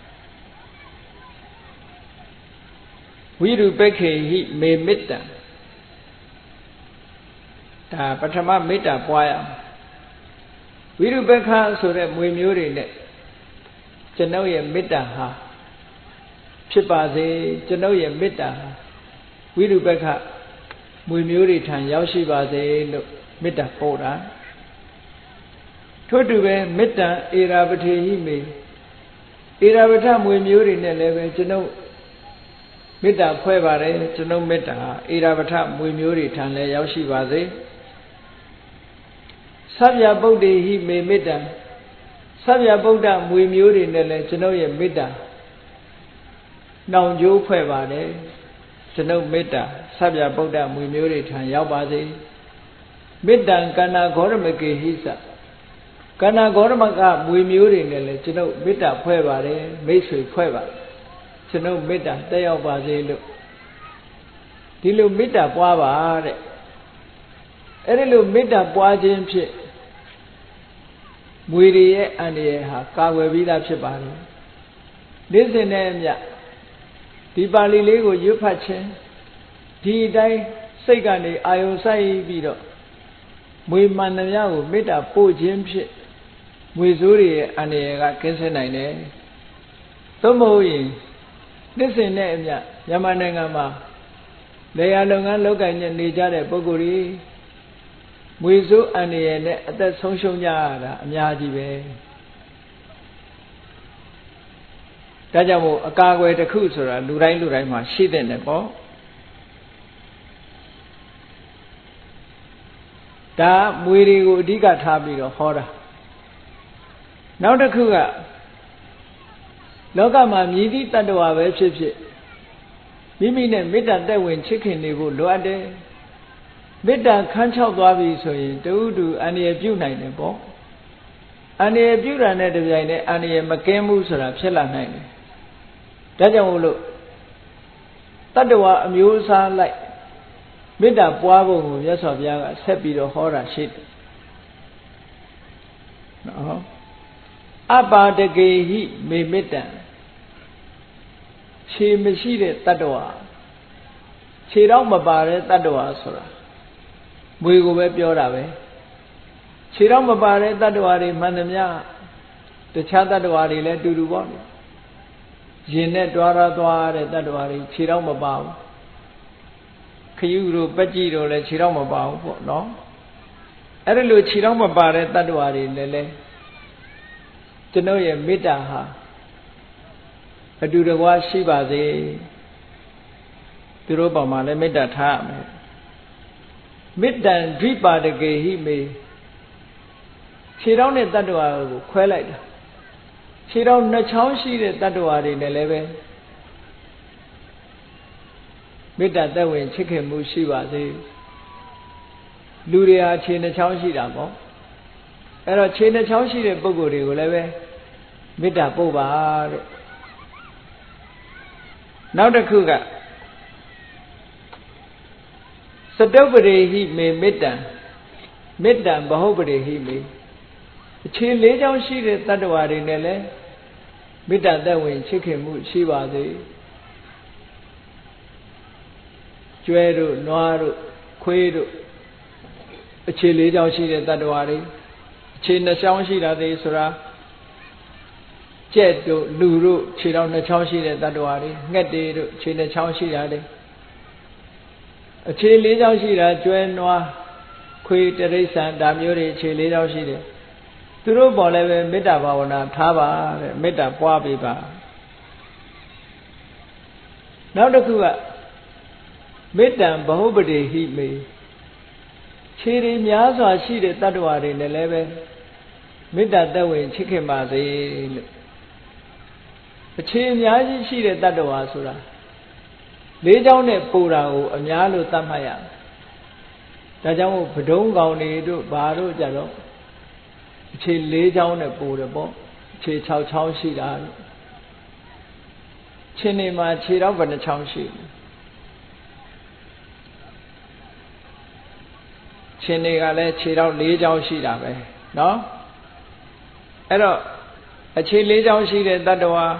ဝိရုပက္ခေဟိမေမေတ္တံဒါပထမမေတ္တာပွားရအောင်ဝိရုပက္ခဆိုတဲ့မွေမျိုးတွေနဲ့ကျွန်ုပ်ရဲ့မေတ္တာဟာဖြစ်ပါစေကျွန်ုပ်ရဲ့မေတ္တာဟာဝိရုပက္ခမွေမျိုးတွေထံရောက်ရှိပါစေလို့မေတ္တာပို့တာထို့တူပဲမေတ္တံဧရာပထေဟိမေဧရာပထမွေမျိုးတွေနဲ့လည်းပဲကျွန်ုပ်မေတ္တာဖွဲ့ပါတယ်ကျွန်ုပ်မေတ္တာဧရာပထမွေမျိုးတွေထံလည်းရောက်ရှိပါစေသဗ္ဗဗုဒ္ဓေဟိမေမေတ္တံသဗ္ဗဗုဒ္ဓမွေမျိုးတွေနဲ့လည်းကျွန်ုပ်ရဲ့မေတ္တာနှောင်ကြိုးဖွဲ့ပါတယ်ကျွန်ုပ်မေတ္တာသဗ္ဗဗုဒ္ဓမွေမျိုးတွေထံရောက်ပါစေမေတ္တံကန္နာဂေါရမကေဟိသကန္နာဂေါရမကမွေမျိုးတွေနဲ့လည်းကျွန်ုပ်မေတ္တာဖွဲ့ပါတယ်မိတ်ဆွေဖွဲ့ပါတယ်ကျွန်ုပ်မေတ္တာတက်ရောက်ပါစေလို့ဒီလိုမေတ္တာပွားပါတဲ့အဲ့ဒီလိုမေတ္တာပွားခြင်းဖြင့်မွေတွေရဲ့အန္တရာယ်ဟာကာကွယ်ပြီးသားဖြစ်ပါတယ်နေ့စဉ်နဲ့အမျှဒီပါဠိလေးကိုရွတ်ဖတ်ခြင်းဒီအတိုင်းစိတ်ကနေအာယုံဆိုင်ပြီးတော့မွေမှန်သမျှကိုမေတ္တာပို့ခြင်းဖြင့်မွေဆိုးတွေရဲ့အန္တရာယ်ကကင်းစင်နိုင်တယ်သို့မဟုတ်ရင်နေ့စဉ်နဲ့အမျှမြန်မာနိုင်ငံမှာလေယာလုပ်ငန်းလုပ်ကိုင်နေကြတဲ့ပုဂ္ဂိုလ်တွေမွေဆိုးအန္တရာယ်နဲ့အသက်ဆုံးရှုံးကြရတာအများကြီးပဲဒါကြောင့်မို့အကာအကွယ်တစ်ခုဆိုတာလူတိုင်းမှာရှိတဲ့နဲ့ပေါ့ဒါမွေတွေကိုအဓိကထားပြီးတော့ဟောတာနောက်တစ်ခုကလောကမှာမြည်သည့်တတ္တဝါပဲဖြစ်ဖြစ်မိမိနဲ့မေတ္တာတက်ဝင်ချစ်ခင်နေဖို့လိုအပ်တယ်မေတ္တာခန်းချောက်သွားပြီဆိုရင်တူတူအန္တရာယ်ပြုနိုင်တယ်ပေါ့အန္တရာယ်ပြုတာနဲ့တပြိုင်တည်းအန္တရာယ်မကင်းဘူးဆိုတာဖြစ်လာနိုင်တယ်ဒါကြောင့်မို့လို့တတ္တဝါအမျိုးအစားလိုက်မေတ္တာပွားဖို့ကိုမြတ်စွာဘုရားကဆက်ပြီးတော့ဟောတာရှိတယ်နော်အပါဒကေဟိမေမေတ္တံခြေမရှိတဲ့တတ္တဝါခြေတော့မပါတဲ့တတ္တဝါဆိုတာမွေကိုပဲပြောတာပဲခြေတော့မပါတဲ့တတ္တဝါတွေမှန်သမျှတခြားတတ္တဝါတွေလည်းတူတူပေါ့ရင်နဲ့တွားသွားတဲ့တတ္တဝါတွေခြေတော့မပါဘူးခရုတို့ပက်ကြည့်တို့လည်းခြေတော့မပါဘူးပေါ့နော်အဲ့ဒါလို့ခြေတော့မပါတဲ့တတ္တဝါတွေလည်းကျွန်တော်ရဲ့မေတ္တာဟာအတူတကွာရှိပါစေသူတို့ပေါ်မှာလည်းမေတ္တာထားရမယ်မေတ္တံဒိပါဒကေဟိမေခြေတော်နဲ့တတ္တဝါကိုခွဲလိုက်တာခြေတော်နှစ်ချောင်းရှိတဲ့တတ္တဝါတွေနဲ့လည်းပဲမေတ္တာသက်ဝင်ချစ်ခင်မှုရှိပါစေလူတွေဟာခြေနှစ်ချောင်းရှိတာပေါ့အဲ့တော့ခြေနှစ်ချောင်းရှိတဲ့ပုဂ္ဂိုလ်တွေကိုလည်းပဲမေတ္တာပို့ပါတဲ့နောက်တစ်ခုကစတုပ္ပရိဟိမေမေတ္တံမေတ္တံဘဟုပ္ပရိဟိမေအခြေ၄ချောင်းရှိတဲ့တတ္တဝါတွေနဲ့လည်းမေတ္တာသက်ဝင်ချစ်ခင်မှုရှိပါစေကျွဲတို့နွားတို့ခွေးတို့အခြေ၄ချောင်းရှိတဲ့တတ္တဝါတွေအခြေ၂ချောင်းရှိတာတွေဆိုတာကြက်တို့လူတို့ခြေတော်၂ချောင်းရှိတဲ့တတ္တဝါတွေငှက်တွေတို့ခြေ၂ချောင်းရှိတာတွေအခြေ၄ချောင်းရှိတာကျွဲနွားခွေးတိရစ္ဆာန်ဒါမျိုးတွေအခြေ၄ချောင်းရှိတယ်သူတို့ပေါ်လည်းပဲမေတ္တာဘာဝနာထားပါတဲ့မေတ္တာပွားပေးပါနောက်တစ်ခုကမေတ္တံဘဟုပတိဟိမေခြေတွေများစွာရှိတဲ့တတ္တဝါတွေနဲ့လည်းပဲမေတ္တာသက်ဝင်ချစ်ခင်ပါစေလို့အခြေအများကြီးရှိတဲ့တတ္တဝါဆိုတာ၄ချောင်းနဲ့ပူတာကိုအများလို့သတ်မှတ်ရတယ်ဒါကြောင့်ဘဒုံကောင်တွေတို့ဘာတို့ကြတော့အခြေ၄ချောင်းနဲ့ပူတယ်ပေါ့အခြေ၆ချောင်းရှိတာခြေနေမှာခြေတော့ဘယ်နှချောင်းရှိခြေနေကလည်းခြေတော့၄ချောင်းရှိတာပဲเนาะအဲ့တော့အခြေ၄ချောင်းရှိတဲ့တတ္တဝါ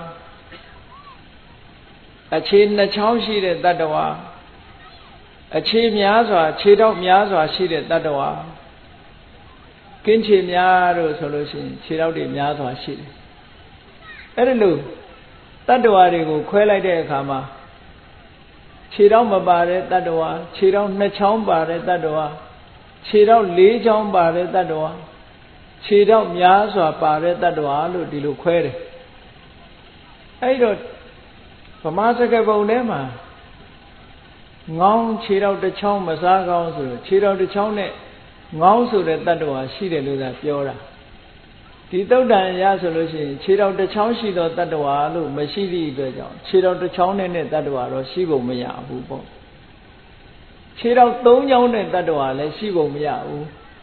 အခြေ၂ချောင်းရှိတဲ့တတ္တဝါအခြေများစွာခြေတော့များစွာရှိတဲ့တတ္တဝါကင်းခြေများတို့ဆိုလို့ရှိရင်ခြေတော့တွေများစွာရှိတယ်အဲ့ဒါလို့တတ္တဝါတွေကိုခွဲလိုက်တဲ့အခါမှာခြေတော့မပါတဲ့တတ္တဝါခြေတော့၂ချောင်းပါတဲ့တတ္တဝါခြေတော့၄ချောင်းပါတဲ့တတ္တဝါခြေတော့များစွာပါတဲ့တတ္တဝါလို့ဒီလိုခွဲတယ်အဲ့တော့ဗမာစကားပုံထဲမှာငေါင်းခြေတော့တစ်ချောင်းမစားကောင်းဆိုတော့ခြေတော့တစ်ချောင်းနဲ့ငေါင်းဆိုတဲ့တတ္တဝါရှိတယ်လို့သာပြောတာဒီသုတ်တန်ရဆိုလို့ရှိရင်ခြေတော့တစ်ချောင်းရှိသောတတ္တဝါလို့မရှိသည့်အတွက်ကြောင့်ခြေတော့တစ်ချောင်းနဲ့တတ္တဝါတော့ရှိဖို့မရဘူးပေါ့ခြေတော့၃ချောင်းနဲ့တတ္တဝါလည်းရှိဖို့မရဘူး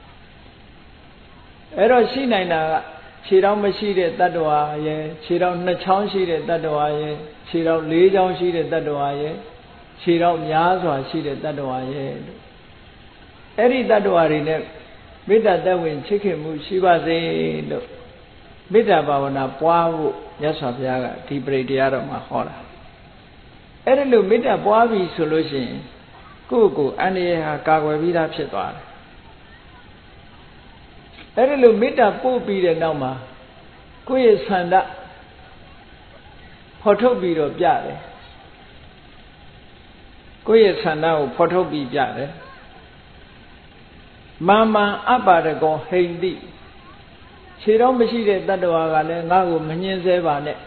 အဲ့တော့ရှိနိုင်တာကခြေတော့မရှိတဲ့တတ္တဝါရဲ့ခြေတော့၂ချောင်းရှိတဲ့တတ္တဝါရဲ့ခြေတော့၄ချောင်းရှိတဲ့တတ္တဝါရဲ့ခြေတော့များစွာရှိတဲ့တတ္တဝါရဲ့အဲ့ဒီတတ္တဝါတွေနဲ့မေတ္တာသက်ဝင်ချစ်ခင်မှုရှိပါစေလို့မေတ္တာဘာဝနာပွားဖို့မြတ်စွာဘုရားကဒီပရိတရားတော်မှာဟောတာအဲ့ဒါလို့မေတ္တာပွားပြီဆိုလို့ရှိရင်ကိုယ့်ကိုယ်အန္တရာယ်ဟာကာကွယ်ပြီးသားဖြစ်သွားတယ်အဲ့ဒါလို့မေတ္တာပို့ပြီးတဲ့နောက်မှာကိုယ့်ရဲ့ဆန္ဒဖော်ထုတ်ပြီးတော့ပြတယ်ကိုယ့်ရဲ့ဆန္ဒကိုဖော်ထုတ်ပြီးပြတယ်မာမံအပ္ပါဒကောဟိန္တိခြေတော့မရှိတဲ့တတ္တဝါကလည်းငါ့ကိုမညှင်းဆဲပါနဲ့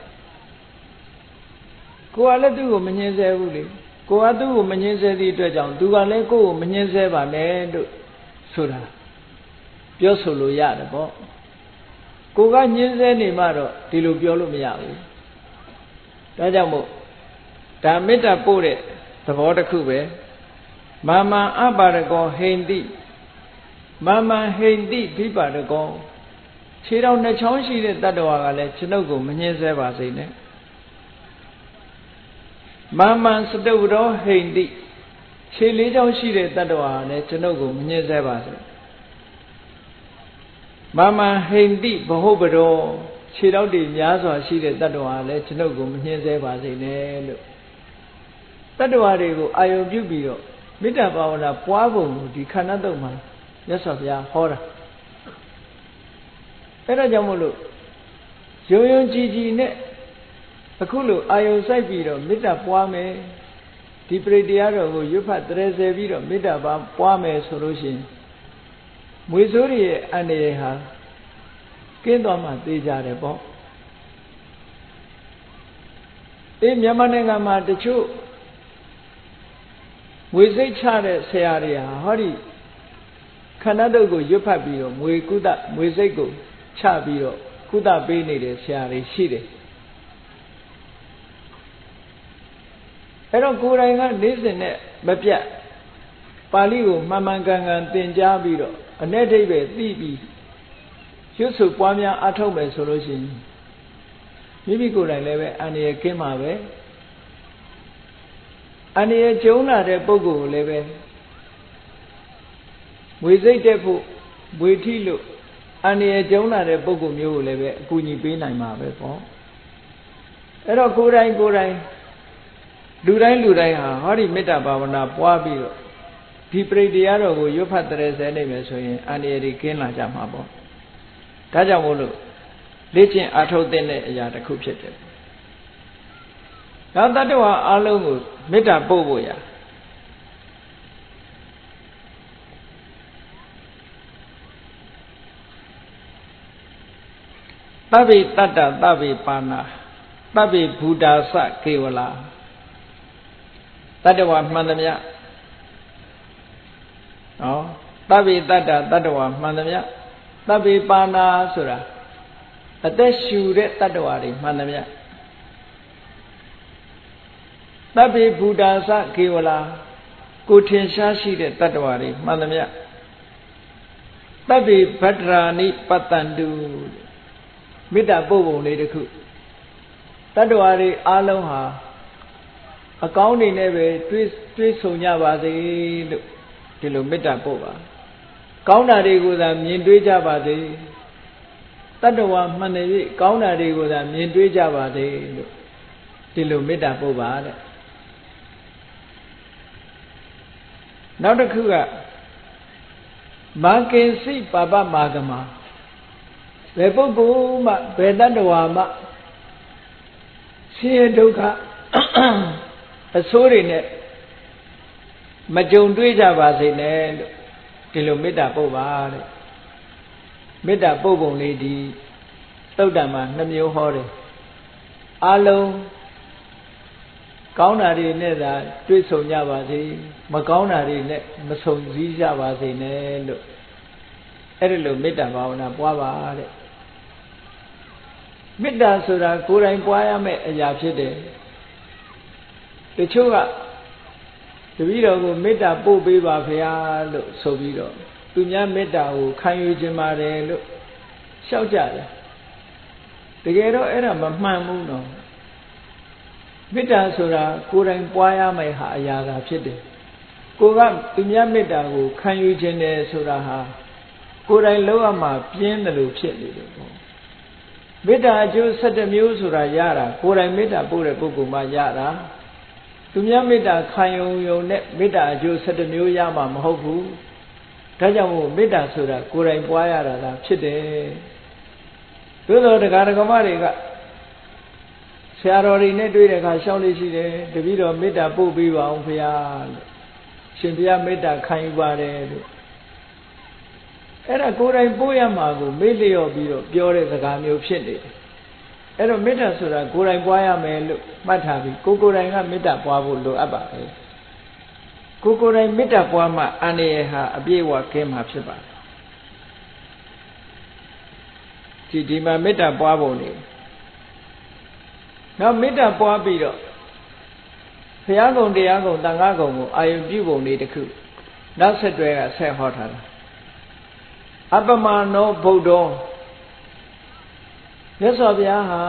ကိုယ်ကလည်းသူ့ကိုမညှင်းဆဲဘူးလေကိုယ်ကသူ့ကိုမညှင်းဆဲသည့်အတွက်ကြောင့်သူကလည်းကိုယ့်ကိုမညှင်းဆဲပါနဲ့လို့ဆိုတာပြောဆိုလို့ရတယ်ပေါ့ကိုကညှင်းဆဲနေမှတော့ဒီလိုပြောလို့မရဘူးဒါကြောင့်မို့ဒါမေတ္တာပို့တဲ့သဘောတစ်ခုပဲမာမံအပ္ပါဒကောဟိန္တိမာမံဟိန္တိဒိပါဒကောခြေတော်နှစ်ချောင်းရှိတဲ့တတ္တဝါကလည်းကျွန်ုပ်ကိုမညှင်းဆဲပါစေနဲ့မာမန်စတုဝရောဟိန္တိခြေလေးချောင်းရှိတဲ့တတ္တဝါကလည်းကျွန်ုပ်ကိုမညှင်းဆဲပါစေမာမန်ဟိန္တိဘဟုပရောခြေတော်တွေများစွာရှိတဲ့တတ္တဝါကလည်းကျွန်ုပ်ကိုမညှင်းဆဲပါစေနဲ့လို့တတ္တဝါတွေကိုအာယုံပြုပြီးတော့မေတ္တာဘာဝနာပွားပုံကိုဒီခန္ဓာတုံမှာမြတ်စွာဘုရားဟောတာအဲ့ဒါကြောင့်မို့လို့ယုံယုံကြည်ကြည်နဲ့အခုလိုအာယုံစိုက်ပြီးတော့မေတ္တာပွားမယ်ဒီပရိတရားတော်ကိုရွတ်ဖတ်တရေဆယ်ပြီးတော့မေတ္တာပွားမယ်ဆိုလို့ရှိရင်မွေဆိုးတွေရဲ့အန္တရာယ်ဟာကင်းသွားမှသိကြတယ်ပေါ့မြန်မာနိုင်ငံမှာတချို့မွေစိတ်ချတဲ့ဆရာတွေဟာဟောဒီခန္ဓာတုပ်ကိုရွတ်ဖတ်ပြီးတော့မွေစိတ်ကိုချပြီးတော့ကုသပေးနေတဲ့ဆရာတွေရှိတယ်အဲ့တော့ကိုယ်တိုင်ကနေ့စဉ်နဲ့မပြတ်ပါဠိကိုမှန်မှန်ကန်ကန်သင်ကြားပြီးတော့အ내ဒိဋ္ဌိပဲသိပြီးရွတ်ဆိုပွားများအားထုတ်မယ်ဆိုလို့ရှိရင်မိမိကိုယ်တိုင်လည်းပဲအန္တရာယ်ကင်းမှာပဲအန္တရာယ်ကျုံလာတဲ့ပုဂ္ဂိုလ်ကိုလည်းပဲမွေစိတ်တက်ဖို့မွေထိလို့အန္တရာယ်ကျုံလာတဲ့ပုဂ္ဂိုလ်မျိုးကိုလည်းပဲအကူအညီပေးနိုင်မှာပဲပေါ့အဲ့တော့ကိုယ်တိုင်လူတိုင်းဟာဟောဒီမေတ္တာဘာဝနာပွားပြီးတော့ဒီပရိတရားတော်ကိုရွတ်ဖတ်တရေဆဲနိုင်မယ်ဆိုရင်အန္တရာယ်တွေကင်းလာကြမှာပေါ့ဒါကြောင့်မို့လို့လေ့ကျင့်အားထုတ်တဲ့အရာတစ်ခုဖြစ်တယ်နောက်တတ္တဝါအလုံးကိုမေတ္တာပို့ဖို့ရသဗ္ဗေတတ္တသဗ္ဗေပါဏာသဗ္ဗေဘူတာစကေဝလာတတ္တဝါမှန်သမျှနော်သဗ္ဗေတတ္တတတ္တဝါမှန်သမျှသဗ္ဗေပါဏာဆိုတာအသက်ရှူတဲ့တတ္တဝါတွေမှန်သမျှသဗ္ဗေဘူတာစကေဝလာကိုထင်ရှားရှိတဲ့တတ္တဝါတွေမှန်သမျှသဗ္ဗေဗတ္တရာနိပတ္တန္တုမေတ္တာပို့ပုံလေးတစ်ခုတတ္တဝါတွေအားလုံးဟာအကောင်းနေနဲ့ပဲတွေးဆုံကြပါစေလို့ဒီလိုမေတ္တာပို့ပါကောင်းတာတွေကိုသာမြင်တွေ့ကြပါစေတတ္တဝါမှန်တယ်ပြီကောင်းတာတွေကိုသာမြင်တွေ့ကြပါစေလို့ဒီလိုမေတ္တာပို့ပါတဲ့နောက်တစ်ခုကမာကင်စိပါပမာဂမဘယ်ပုဂ္ဂိုလ်မှဘယ်တတ္တဝါမှဆင်းရဲဒုက္ခအဆိုးတွေနဲ့မကြုံတွေ့ကြပါစေနဲ့လို့ဒီလိုမေတ္တာပို့ပါတဲ့မေတ္တာပို့ပုံလေးဒီသုတ်တံမှာ2မျိုးဟောတယ်အလုံးကောင်းတာတွေနဲ့သာတွေ့ဆုံကြပါစေမကောင်းတာတွေနဲ့မဆုံစည်းကြပါစေနဲ့လို့အဲ့ဒီလိုမေတ္တာဘာဝနာပွားပါတဲ့မေတ္တာဆိုတာကိုယ်တိုင်ပွားရမယ့်အရာဖြစ်တယ်တချို့ကတပည့်တော်ကိုမေတ္တာပို့ပေးပါဗျာလို့ဆိုပြီးတော့သူများမေတ္တာကိုခံယူခြင်းပါတယ်လို့လျှောက်ကြတယ်တကယ်တော့အဲ့ဒါမမှန်ဘူးနော်မေတ္တာဆိုတာကိုယ်တိုင်ပွားရမယ့်ဟာအရာသာဖြစ်တယ်ကိုကသူများမေတ္တာကိုခံယူခြင်းတယ်ဆိုတာဟာကိုယ်တိုင်လောက်ရမှာပြင်းတယ်လို့ဖြစ်နေတယ်ပေါ့မေတ္တာအကျိုး17မျိုးဆိုတာရတာကိုယ်တိုင်မေတ္တာပို့တဲ့ပုဂ္ဂိုလ်မှရတာသူများမေတ္တာခံယုံနဲ့မေတ္တာအကျိုး17မျိုးရမှာမဟုတ်ဘူးဒါကြောင့်မို့မေတ္တာဆိုတာကိုယ်တိုင်ပွားရတာသာဖြစ်တယ်သို့တော်တရားဓမ္မတွေကဆရာတော်တွေနဲ့တွေ့တဲ့အခါရှောင်းလေးရှိတယ်တပည့်တော်မေတ္တာပို့ပေးပါအောင်ဘုရားလို့ရှင်ဘုရားမေတ္တာခံယူပါတယ်လို့အဲ့ဒါကိုယ်တိုင်ပို့ရမှာကိုမေ့လျော့ပြီးတော့ပြောတဲ့စကားမျိုးဖြစ်နေတယ်အဲ့တော့မေတ္တာဆိုတာကိုယ်တိုင်ပွားရမယ်လို့မှတ်ထားပြီးကိုယ်တိုင်ကမေတ္တာပွားဖို့လိုအပ်ပါတယ်ကိုယ်တိုင်မေတ္တာပွားမှအန္တရာယ်ဟာအပြည့်အဝကင်းမှာဖြစ်ပါတယ်ဒီမှာမေတ္တာပွားဖို့နေနောက်မေတ္တာပွားပြီးတော့ဘုရားကုံတရားကုံသံဃာကုံကိုအာယုပြုပုံလေးတစ်ခုနောက်ဆက်တွဲကဆက်ဟောထားတာအပမနောဗုဒ္ဓောမြတ်စွာဘုရားဟာ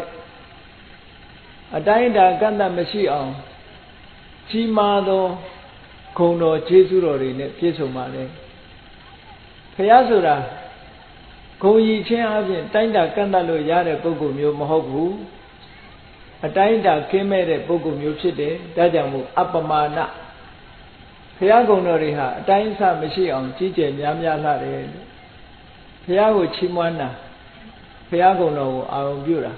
တဲ့အတိုင်းအတာကန့်သတ်မရှိအောင်ကြီးမားသောဂုဏ်တော်ကျေးဇူးတော်တွေနဲ့ပြည့်စုံပါလေဘုရားဆိုတာဂုဏ်ရည်ချင်းအပြင်တိုင်းတာကန့်သတ်လို့ရတဲ့ပုဂ္ဂိုလ်မျိုးမဟုတ်ဘူးအတိုင်းတာကင်းမဲ့တဲ့ပုဂ္ဂိုလ်မျိုးဖြစ်တယ်ဒါကြောင့်မို့အပ္ပမာဏဘုရားဂုဏ်တော်တွေဟာအတိုင်းအဆမရှိအောင်ကြီးကျယ်များများလှတယ်ဘုရားကိုချီးမွမ်းတာဘုရားဂုဏ်တော်ကိုအာရုံပြုတာ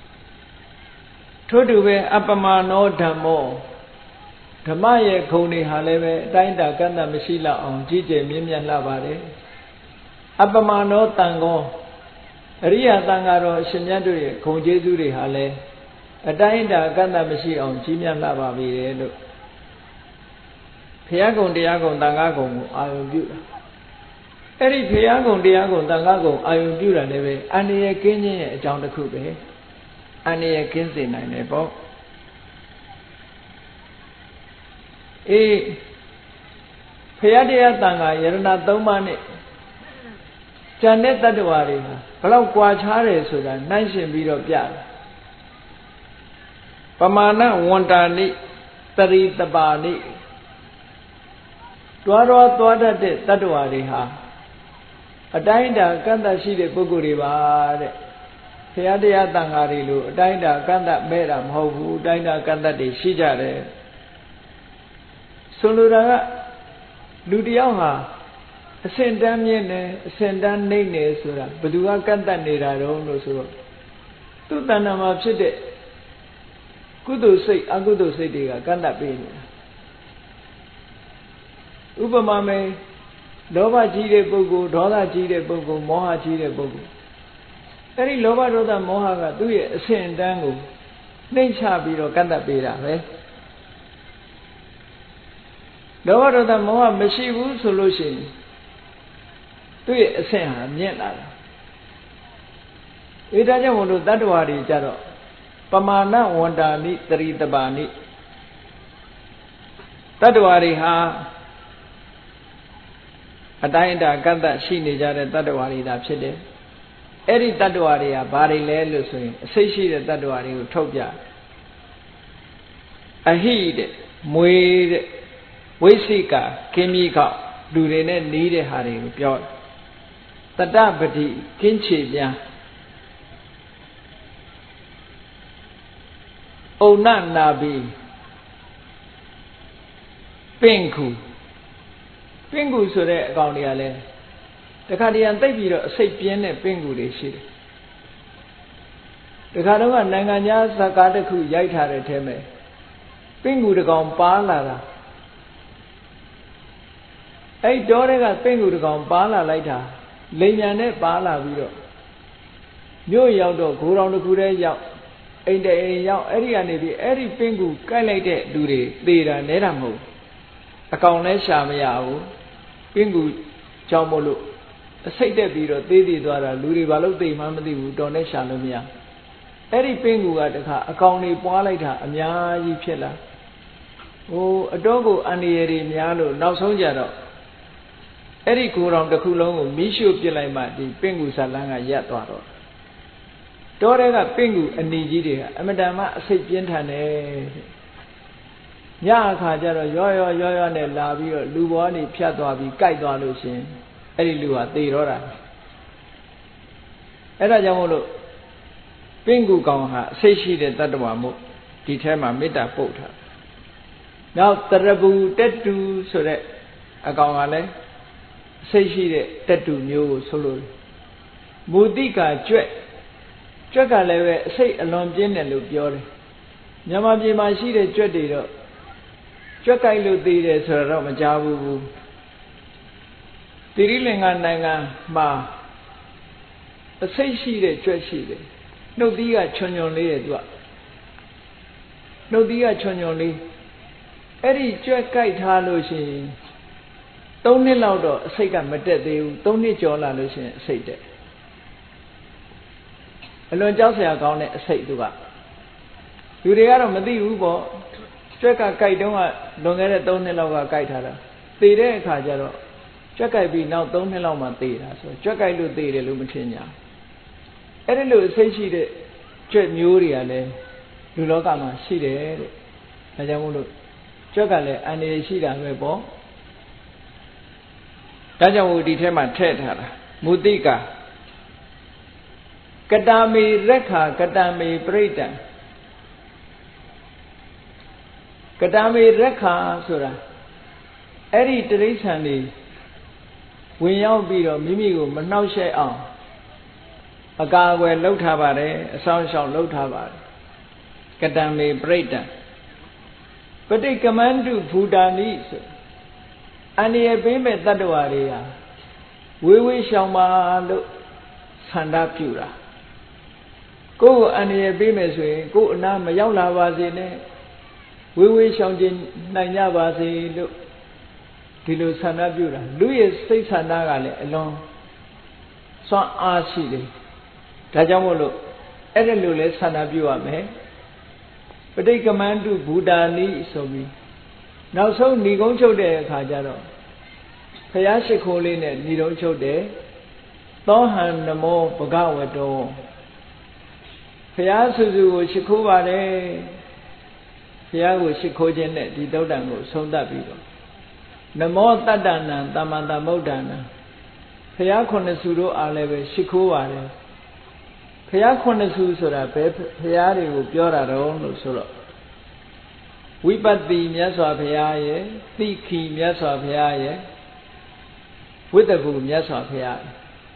ထို့တူပဲအပ္ပမာနောဓမ္မောဓမ္မရဲ့ဂုဏ်တွေဟာလည်းပဲအတိုင်းတာကန့်သတ်မရှိလောက်အောင်ကြီးကျယ်မြင့်မြတ်လှပါတယ်အပ္ပမာနောတန်ခောအရိယသံဃာတော်အရှင်မြတ်တို့ရဲ့ဂုဏ်ကျေးဇူးတွေဟာလည်းအတိုင်းတာကန့်သတ်မရှိအောင်ကြီးမြတ်လှပါပြီလေလို့ဘုရားဂုဏ်တရားဂုဏ်သံဃာဂုဏ်ကိုအာရုံပြုတာအဲ့ဒီဘုရားဂုဏ်တရားဂုဏ်သံဃာဂုဏ်အာရုံပြုတာလည်းပဲအန္တရာယ်ကင်းခြင်းရဲ့အကြောင်းတစ်ခုပဲအန္တရာယ်ကင်းစေနိုင်တယ်ပေါ့အေးဘုရားတရားသံဃာယရဏသုံးပါးနဲ့ဉာဏ်တဲ့တတ္တဝါတွေဟာဘလောက်ကွာခြားတယ်ဆိုတာနှိုင်းရှင်ပြီးတော့ပြတယ်ပမာဏဝန္တာနိတရိတပါနိတွားသွားတတ်တဲ့တတ္တဝါတွေဟာအတိုင်းတာကန့်သတ်ရှိတဲ့ပုဂ္ဂိုလ်တွေပါတဲ့ဘုရားတရားသံဃာတွေလို့အတိုင်းတာကန့်သတ်မဲ့တာမဟုတ်ဘူးအတိုင်းတာကန့်သတ်တွေရှိကြတယ်ဆိုလိုတာကလူတယောက်ဟာအစင်တန်းမြင့်နေအစင်တန်းနှိမ့်နေဆိုတာဘယ်သူကကန့်သတ်နေတာတော့လို့ဆိုတော့သူ့တဏ္ဍာမှာဖြစ်တဲ့ကုသိုလ်စိတ်အကုသိုလ်စိတ်တွေကကန့်သတ်ပေးနေတာဥပမာမယ်လောဘကြီးတဲ့ပုဂ္ဂိုလ်ဒေါသကြီးတဲ့ပုဂ္ဂိုလ်မောဟကြီးတဲ့ပုဂ္ဂိုလ်အဲ့ဒီလောဘဒေါသမောဟကသူ့ရဲ့အဆင့်အတန်းကိုနှိမ့်ချပြီးတော့ကန့်သတ်ပေးတာပဲလောဘဒေါသမောဟမရှိဘူးဆိုလို့ရှိရင်သူ့ရဲ့အဆင့်ဟာမြင့်လာတာဒါကြောင့်မို့လို့တတ္တဝါတွေကြတော့ပမာဏဝန္တာနိတရိတပါနိတတ္တဝါတွေဟာအတိုင်းအတာကန့်သတ်ရှိနေကြတဲ့တတ္တဝါတွေဒါဖြစ်တယ်အဲ့ဒီတတ္တဝါတွေကဘာတွေလဲလို့ဆိုရင်အစိတ်ရှိတဲ့တတ္တဝါတွေကိုထုတ်ပြအဟိတဲ့မွေတဲ့ဝိသိကကင်းမြီကောက်လူတွေနဲ့နီးတဲ့ဟာတွေကိုပြောတတ္တပတိကင်းချေပြန်ဩနနာဘိပင့်ခုပင့်ကူဆိုတဲ့အကောင်တွေကလည်းတခါတည်းရန်သိပ်ပြီးတော့အစိတ်ပြင်းတဲ့ပင့်ကူတွေရှိတယ်တခါတော့ကနိုင်ငံခြားဇာကားတစ်ခုရိုက်ထားတဲ့ထဲမှာပင့်ကူတစ်ကောင်ပါလာတာအဲ့တောတဲ့ကပင့်ကူတစ်ကောင်ပါလာလိုက်တာလိမ်ညာနဲ့ပါလာပြီးတော့မြို့ရောက်တော့ဂိုးတော်တစ်ခုတည်းရောက်အိမ်တအိမ်ရောက်အဲ့ဒီကနေပြီးအဲ့ဒီပင့်ကူကိုက်လိုက်တဲ့လူတွေသေတာနဲတာမဟုတ်အကောင်လည်းရှာမရဘူးပင့်ကူကြောင့်မို့လို့အစိတ်တက်ပြီးတော့သေးသေးသွားတာလူတွေဘာလို့သိမှမသိဘူးတော်နဲ့ရှာလို့မရအဲ့ဒီပင့်ကူကတခါအကောင်တွေပွားလိုက်တာအများကြီးဖြစ်လာအတော့ကိုအန္တရာယ်တွေများလို့နောက်ဆုံးကြတော့အဲ့ဒီကိုယ်တော်တစ်ခုလုံးကိုမီးရှို့ပစ်လိုက်မှဒီပင့်ကူဇာလန်းကရပ်သွားတော့တောတဲ့ကပင့်ကူအနီကြီးတွေကအမတန်မှအစိတ်ပြင်းထန်တယ်ညအခါကျတော့ရောနဲ့လာပြီးတော့လူဘောကနေဖြတ်သွားပြီးကြိုက်သွားလို့ရှင်အဲ့ဒီလူဟာသေတော့တာအဲ့ဒါကြောင့်မို့လို့ပင့်ကူကောင်ဟာအစိတ်ရှိတဲ့တတ္တဝါမို့ဒီထဲမှာမေတ္တာပုတ်ထားနောက်တရဘူတက်တူဆိုတဲ့အကောင်ကလည်းအစိတ်ရှိတဲ့တက်တူမျိုးကိုဆိုလို့မူတိကာကြွက်ကလည်းပဲအစိတ်အလွန်ပြင်းတယ်လို့ပြောတယ်မြန်မာပြည်မှာရှိတဲ့ကြွက်တွေတော့ကြွက်ကြိုက်လို့သေးတယ်ဆိုတော့မကြားဘူးတိရိလင်္ကာနိုင်ငံမှာအစိတ်ရှိတဲ့ကြွက်ရှိတယ်နှုတ်သီးကချွန်လေးတယ်သူကနှုတ်သီးကချွန်လေးအဲ့ဒီကြွက်ကြိုက်ထားလို့ရှိရင်3နှစ်လောက်တော့အစိတ်ကမတက်သေးဘူး3နှစ်ကျော်လာလို့ရှိရင်အစိတ်တက်အလွန်ကြောက်စရာကောင်းတဲ့အစိတ်သူကလူတွေကတော့မသိဘူးပေါ့ကြွက်ကကြိုက်တုန်းကလွန်ခဲ့တဲ့3နှစ်လောက်ကကြိုက်ထားတာသေတဲ့အခါကျတော့ကြွက်ကြိုက်ပြီးနောက်3နှစ်လောက်မှသေတာဆိုကြွက်ကြိုက်လို့သေတယ်လို့မထင်ကြအဲ့ဒီလိုစိတ်ရှိတဲ့ကြွက်မျိုးတွေကလည်းလူလောကမှာရှိတယ်တဲ့ဒါကြောင့်မို့လို့ကြွက်ကလည်းအန္တရာယ်ရှိတာပဲပေါ့ဒါကြောင့်မို့ဒီထဲမှာထည့်ထားတာမုတိကကတာမေရက်ခာကတာမေပရိဒံကတာမေရက်ခာဆိုတာအဲ့ဒီတိရစ္ဆာန်တွေဝင်ရောက်ပြီးတော့မိမိကိုမနှောက်ယှက်အောင်အကာအကွယ်လှုပ်ထားပါတယ်အဆောင်ရှောက်လှုပ်ထားပါတယ်ကတံမေပရိဒံပဋိကမန္တုဘူတာနိဆိုအန္တရာယ်ပေးမဲ့တတ္တဝါတွေဟာဝေးဝေးရှောင်ပါလို့ဆန္ဒပြုတာကိုယ်ကိုအန္တရာယ်ပေးမယ်ဆိုရင်ကိုယ်အနာမရောက်လာပါစေနဲ့ဝေးဝေးရှောင်ခြင်းနိုင်ကြပါစေလို့ဒီလိုဆန္ဒပြုတာလူရဲ့စိတ်ဆန္ဒကလည်းအလွန်စွမ်းအားရှိတယ်ဒါကြောင့်မို့လို့အဲ့ဒါလိုလဲဆန္ဒပြုရမယ်ပဋိကမန္တုဘူတာနိဆိုပြီးနောက်ဆုံးဏီကုန်းချုပ်တဲ့အခါကျတော့ဘုရားရှိခိုးလေးနဲ့ဏီကုန်းချုပ်တယ်သောဟံနမောဘဂဝတောဘုရားစုစုကိုရှိခိုးပါတယ်ဘုရားကိုရှိခိုးခြင်းနဲ့ဒီသုတ်တံကိုဆုံးသတ်ပြီးတော့နမောတတ္တနံသမ္မာသမ္ဗုဒ္ဓနာဘုရားခုနှစ်စုတို့အားလည်းပဲရှိခိုးပါတယ်ဘုရားခုနှစ်စုဆိုတာဘယ်ဘုရားတွေကိုပြောတာတော့လို့ဆိုတော့ဝိပတ္တိမြတ်စွာဘုရားရဲ့သိခိမြတ်စွာဘုရားရဲ့ဝိတ္တကူမြတ်စွာဘုရား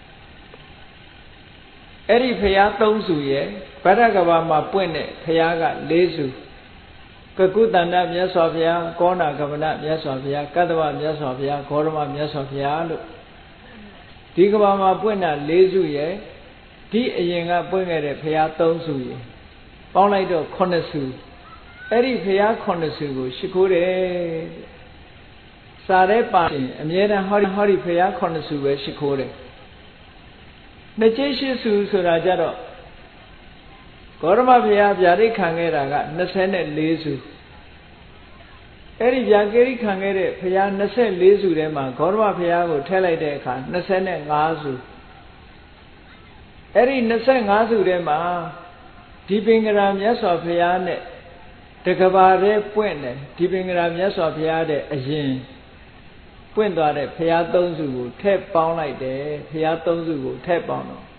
အဲ့ဒီဘုရားသုံးစုရဲ့ဗဒ္ဒကဘာမှာပွင့်တဲ့ဘုရားက၄စုကကုတန္တမြတ်စွာဘုရားကောဏကမနမြတ်စွာဘုရားကတ္တဝမြတ်စွာဘုရားဂေါရမမြတ်စွာဘုရားလို့ဒီကဘာမှာပွင့်တာ၄စုရဲ့ဒီအရင်ကပွင့်ခဲ့တဲ့ဘုရား၃စုရဲ့ပေါင်းလိုက်တော့9စုအဲ့ဒီဘုရား9စုကိုရှိခိုးတယ်စာရဲပါရင်အမြဲတမ်းဟောဒီဘုရား9စုပဲရှိခိုးတယ်နှစ်ကျိရှိစုဆိုတာကြတော့ဂေါရမဘုရားဗျာဒိတ်ခံခဲ့တာက24စုအဲ့ဒီဗျာကိရိခံခဲ့တဲ့ဘုရား24စုထဲမှာဂေါရမဘုရားကိုထည့်လိုက်တဲ့အခါ25စုအဲ့ဒီ25စုထဲမှာဒီပင်္ဂရာမြတ်စွာဘုရားနဲ့တကဘာတဲ့ပွင့်တယ်ဒီပင်္ဂရာမြတ်စွာဘုရားတဲ့အရင်ပွင့်သွားတဲ့ဘုရား၃စုကိုထည့်ပေါင်းလိုက်တယ်ဘုရား၃စုကိုထည့်ပေါင်းတော့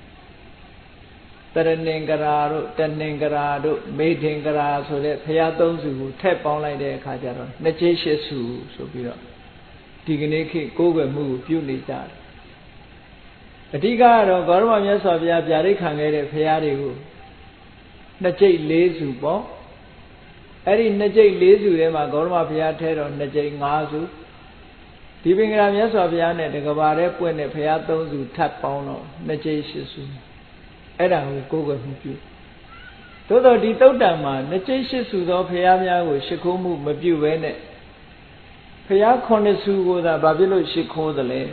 တရဏင်္ဂရာတို့တဏင်္ဂရာတို့မေထင်္ဂရာဆိုတဲ့ဘုရား၃စုကိုထည့်ပေါင်းလိုက်တဲ့အခါကျတော့နှစ်ကျိ၈စုဆိုပြီးတော့ဒီကနေ့ခေတ်ကိုးကွယ်မှုကိုပြုနေကြတယ်အဓိကကတော့ဂေါရမမြတ်စွာဘုရားဗျာဒိတ်ခံခဲ့တဲ့ဘုရားတွေကိုနှစ်ကျိတ်၄စုပေါ့အဲ့ဒီနှစ်ကျိတ်၄စုထဲမှာဂေါရမဘုရားထဲတော့နှစ်ကျိတ်၅စုဒီပင်္ဂရာမြတ်စွာဘုရားနဲ့တကဘာတဲ့ပွင့်တဲ့ဘုရား၃စုထပ်ပေါင်းတော့နှစ်ကျိတ်၈စုအဲ့ဒါကိုကိုးကွယ်မှုပြုသို့တော့ဒီသုတ်တံမှာနှစ်ကျိတ်၈စုသောဘုရားများကိုရှိခိုးမှုမပြုဘဲနဲ့ဘုရား9စုကိုသာဘာဖြစ်လို့ရှိခိုးသလဲ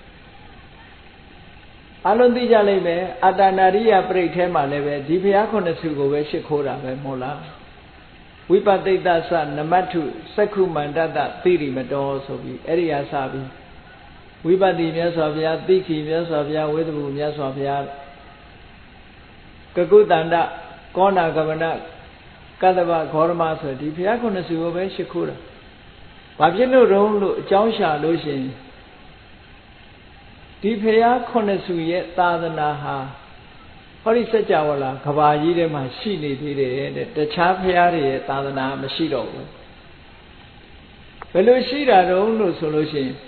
အလုံးသိကြလိမ့်မယ်အတ္တနာရိယပရိတ်ထဲမှာလည်းပဲဒီဘုရား9စုကိုပဲရှိခိုးတာပဲမဟုတ်လားဝိပဿိတသနမတ္ထုစက္ခုမန္တတသိရိမတောဆိုပြီးအဲ့ဒီဟာစပြီးဝိပဿိမြတ်စွာဘုရားသိခိမြတ်စွာဘုရားဝိသဘူမြတ်စွာဘုရားကကုတန္တကောဏကမနကတ္တဗဂေါရမဆိုဒီဘုရား9စုကိုပဲရှိခိုးတာဘာဖြစ်လို့တုံးလို့အကြောင်းရှာလို့ရှိရင်ဒီဘုရား9စုရဲ့သာသနာဟာဟောဒီစัจ java လာကဘာကြီးထဲမှာရှိနေသေးတယ်တဲ့တခြားဘုရားတွေရဲ့သာသနာမရှိတော့ဘူးဘယ်လိုရှိတာတုံးလို့ဆိုလို့ရှိရင်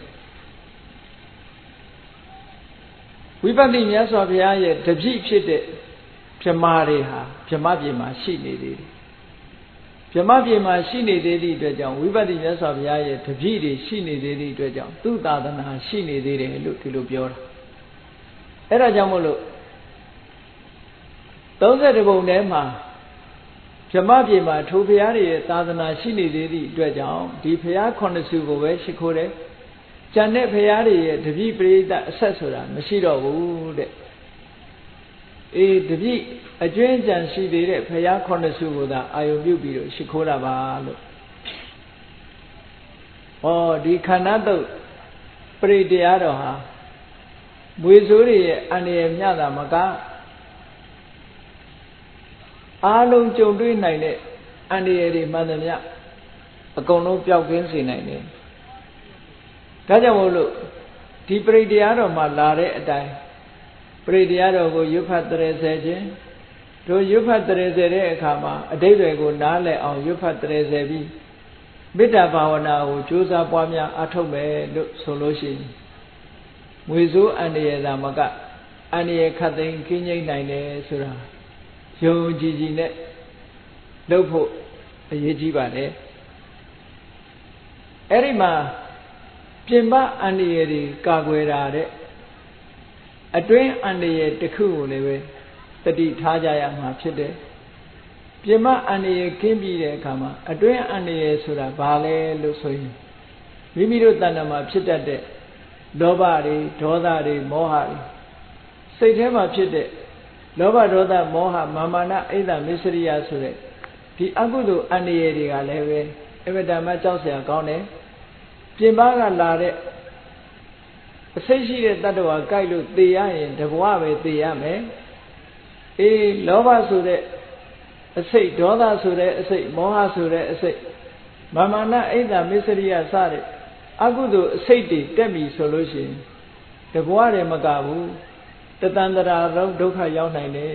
ဝိပဿနာမြတ်စွာဘုရားရဲ့တပြည့်ဖြစ်တဲ့ဗြဟ္မာတွေဟာဗြဟ္မပြည်မှာရှိနေသေးတယ်ဗြဟ္မပြည်မှာရှိနေသေးသည့်အတွက်ကြောင့်ဝိပဿနာမြတ်စွာဘုရားရဲ့တပြည့်တွေရှိနေသေးသည့်အတွက်ကြောင့်သူ့သာသနာရှိနေသေးတယ်လို့ဒီလိုပြောတာအဲ့ဒါကြောင့်မို့လို့32ပုံထဲမှာဗြဟ္မပြည်မှာထိုဘုရားတွေရဲ့သာသနာရှိနေသေးသည့်အတွက်ကြောင့်ဒီဘုရား9စုကိုပဲရှိခိုးတယ်ကျန်တဲ့ဘုရားတွေရဲ့တပြည့်ပရိသတ်အဆက်ဆိုတာမရှိတော့ဘူးတဲ့တပြည့်အကျွင်းကြံရှိသေးတဲ့ဘုရား9စုကိုသာအာယုပြုပြီးတော့ရှိခိုးတာပါလို့ဒီခန္ဓာတုတ်ပရိတရားတော်ဟာမွေဆိုးတွေရဲ့အန္တရာယ်မြတာမကအားလုံးကြုံတွေ့နိုင်တဲ့အန္တရာယ်တွေမှန်သမျှအကုန်လုံးပျောက်ကင်းစေနိုင်တယ်ဒါကြောင့်မို့လို့ဒီပရိတရားတော်မှာလာတဲ့အတိုင်းပရိတရားတော်ကိုရွတ်ဖတ်တရေဆဲခြင်းတို့ရွတ်ဖတ်တရေဆဲတဲ့အခါမှာအတိတ်တွေကိုနားလည်အောင်ရွတ်ဖတ်တရေဆဲပြီးမေတ္တာဘာဝနာကိုကြိုးစားပွားများအားထုတ်မယ်လို့ဆိုလို့ရှိရင်ငွေစိုးအန္တရာယ်သာမကအန္တရာယ်ခတ်သိမ်းကင်းငြိမ်းနိုင်တယ်ဆိုတာယုံကြည်ကြည်နဲ့လုပ်ဖို့အရေးကြီးပါတယ်အဲ့ဒီမှာပြင်ပအန္တရာယ်တွေကာကွယ်တာတဲ့အတွင်းအန္တရာယ်တစ်ခုကိုလည်းပဲတတိထားကြရမှာဖြစ်တယ်ပြင်ပအန္တရာယ်ကင်းပြီးတဲ့အခါမှာအတွင်းအန္တရာယ်ဆိုတာဘာလဲလို့ဆိုရင်မိမိတို့တဏ္ဍာမှာဖြစ်တတ်တဲ့လောဘတွေဒေါသတွေမောဟတွေစိတ်ထဲမှာဖြစ်တဲ့လောဘဒေါသမောဟမာမာနအိဒါမစ္စရိယဆိုတဲ့ဒီအကုသိုလ်အန္တရာယ်တွေကလည်းပဲအဗ္ဗဓမ္မကြောက်เสียကောင်းတယ်ပြင်ပကလာတဲ့အစိတ်ရှိတဲ့တတ္တဝါကြိုက်လို့သေရရင်တဘဝပဲသေရမယ်အေးလောဘဆိုတဲ့အစိတ်ဒေါသဆိုတဲ့အစိတ်မောဟဆိုတဲ့အစိတ်မာမာနအိဒါမစ္စရိယစတဲ့အကုသိုလ်အစိတ်တွေတက်ပြီဆိုလို့ရှိရင်တဘဝတည်းမကဘူးတတန္တရာလုံးဒုက္ခရောက်နိုင်တယ်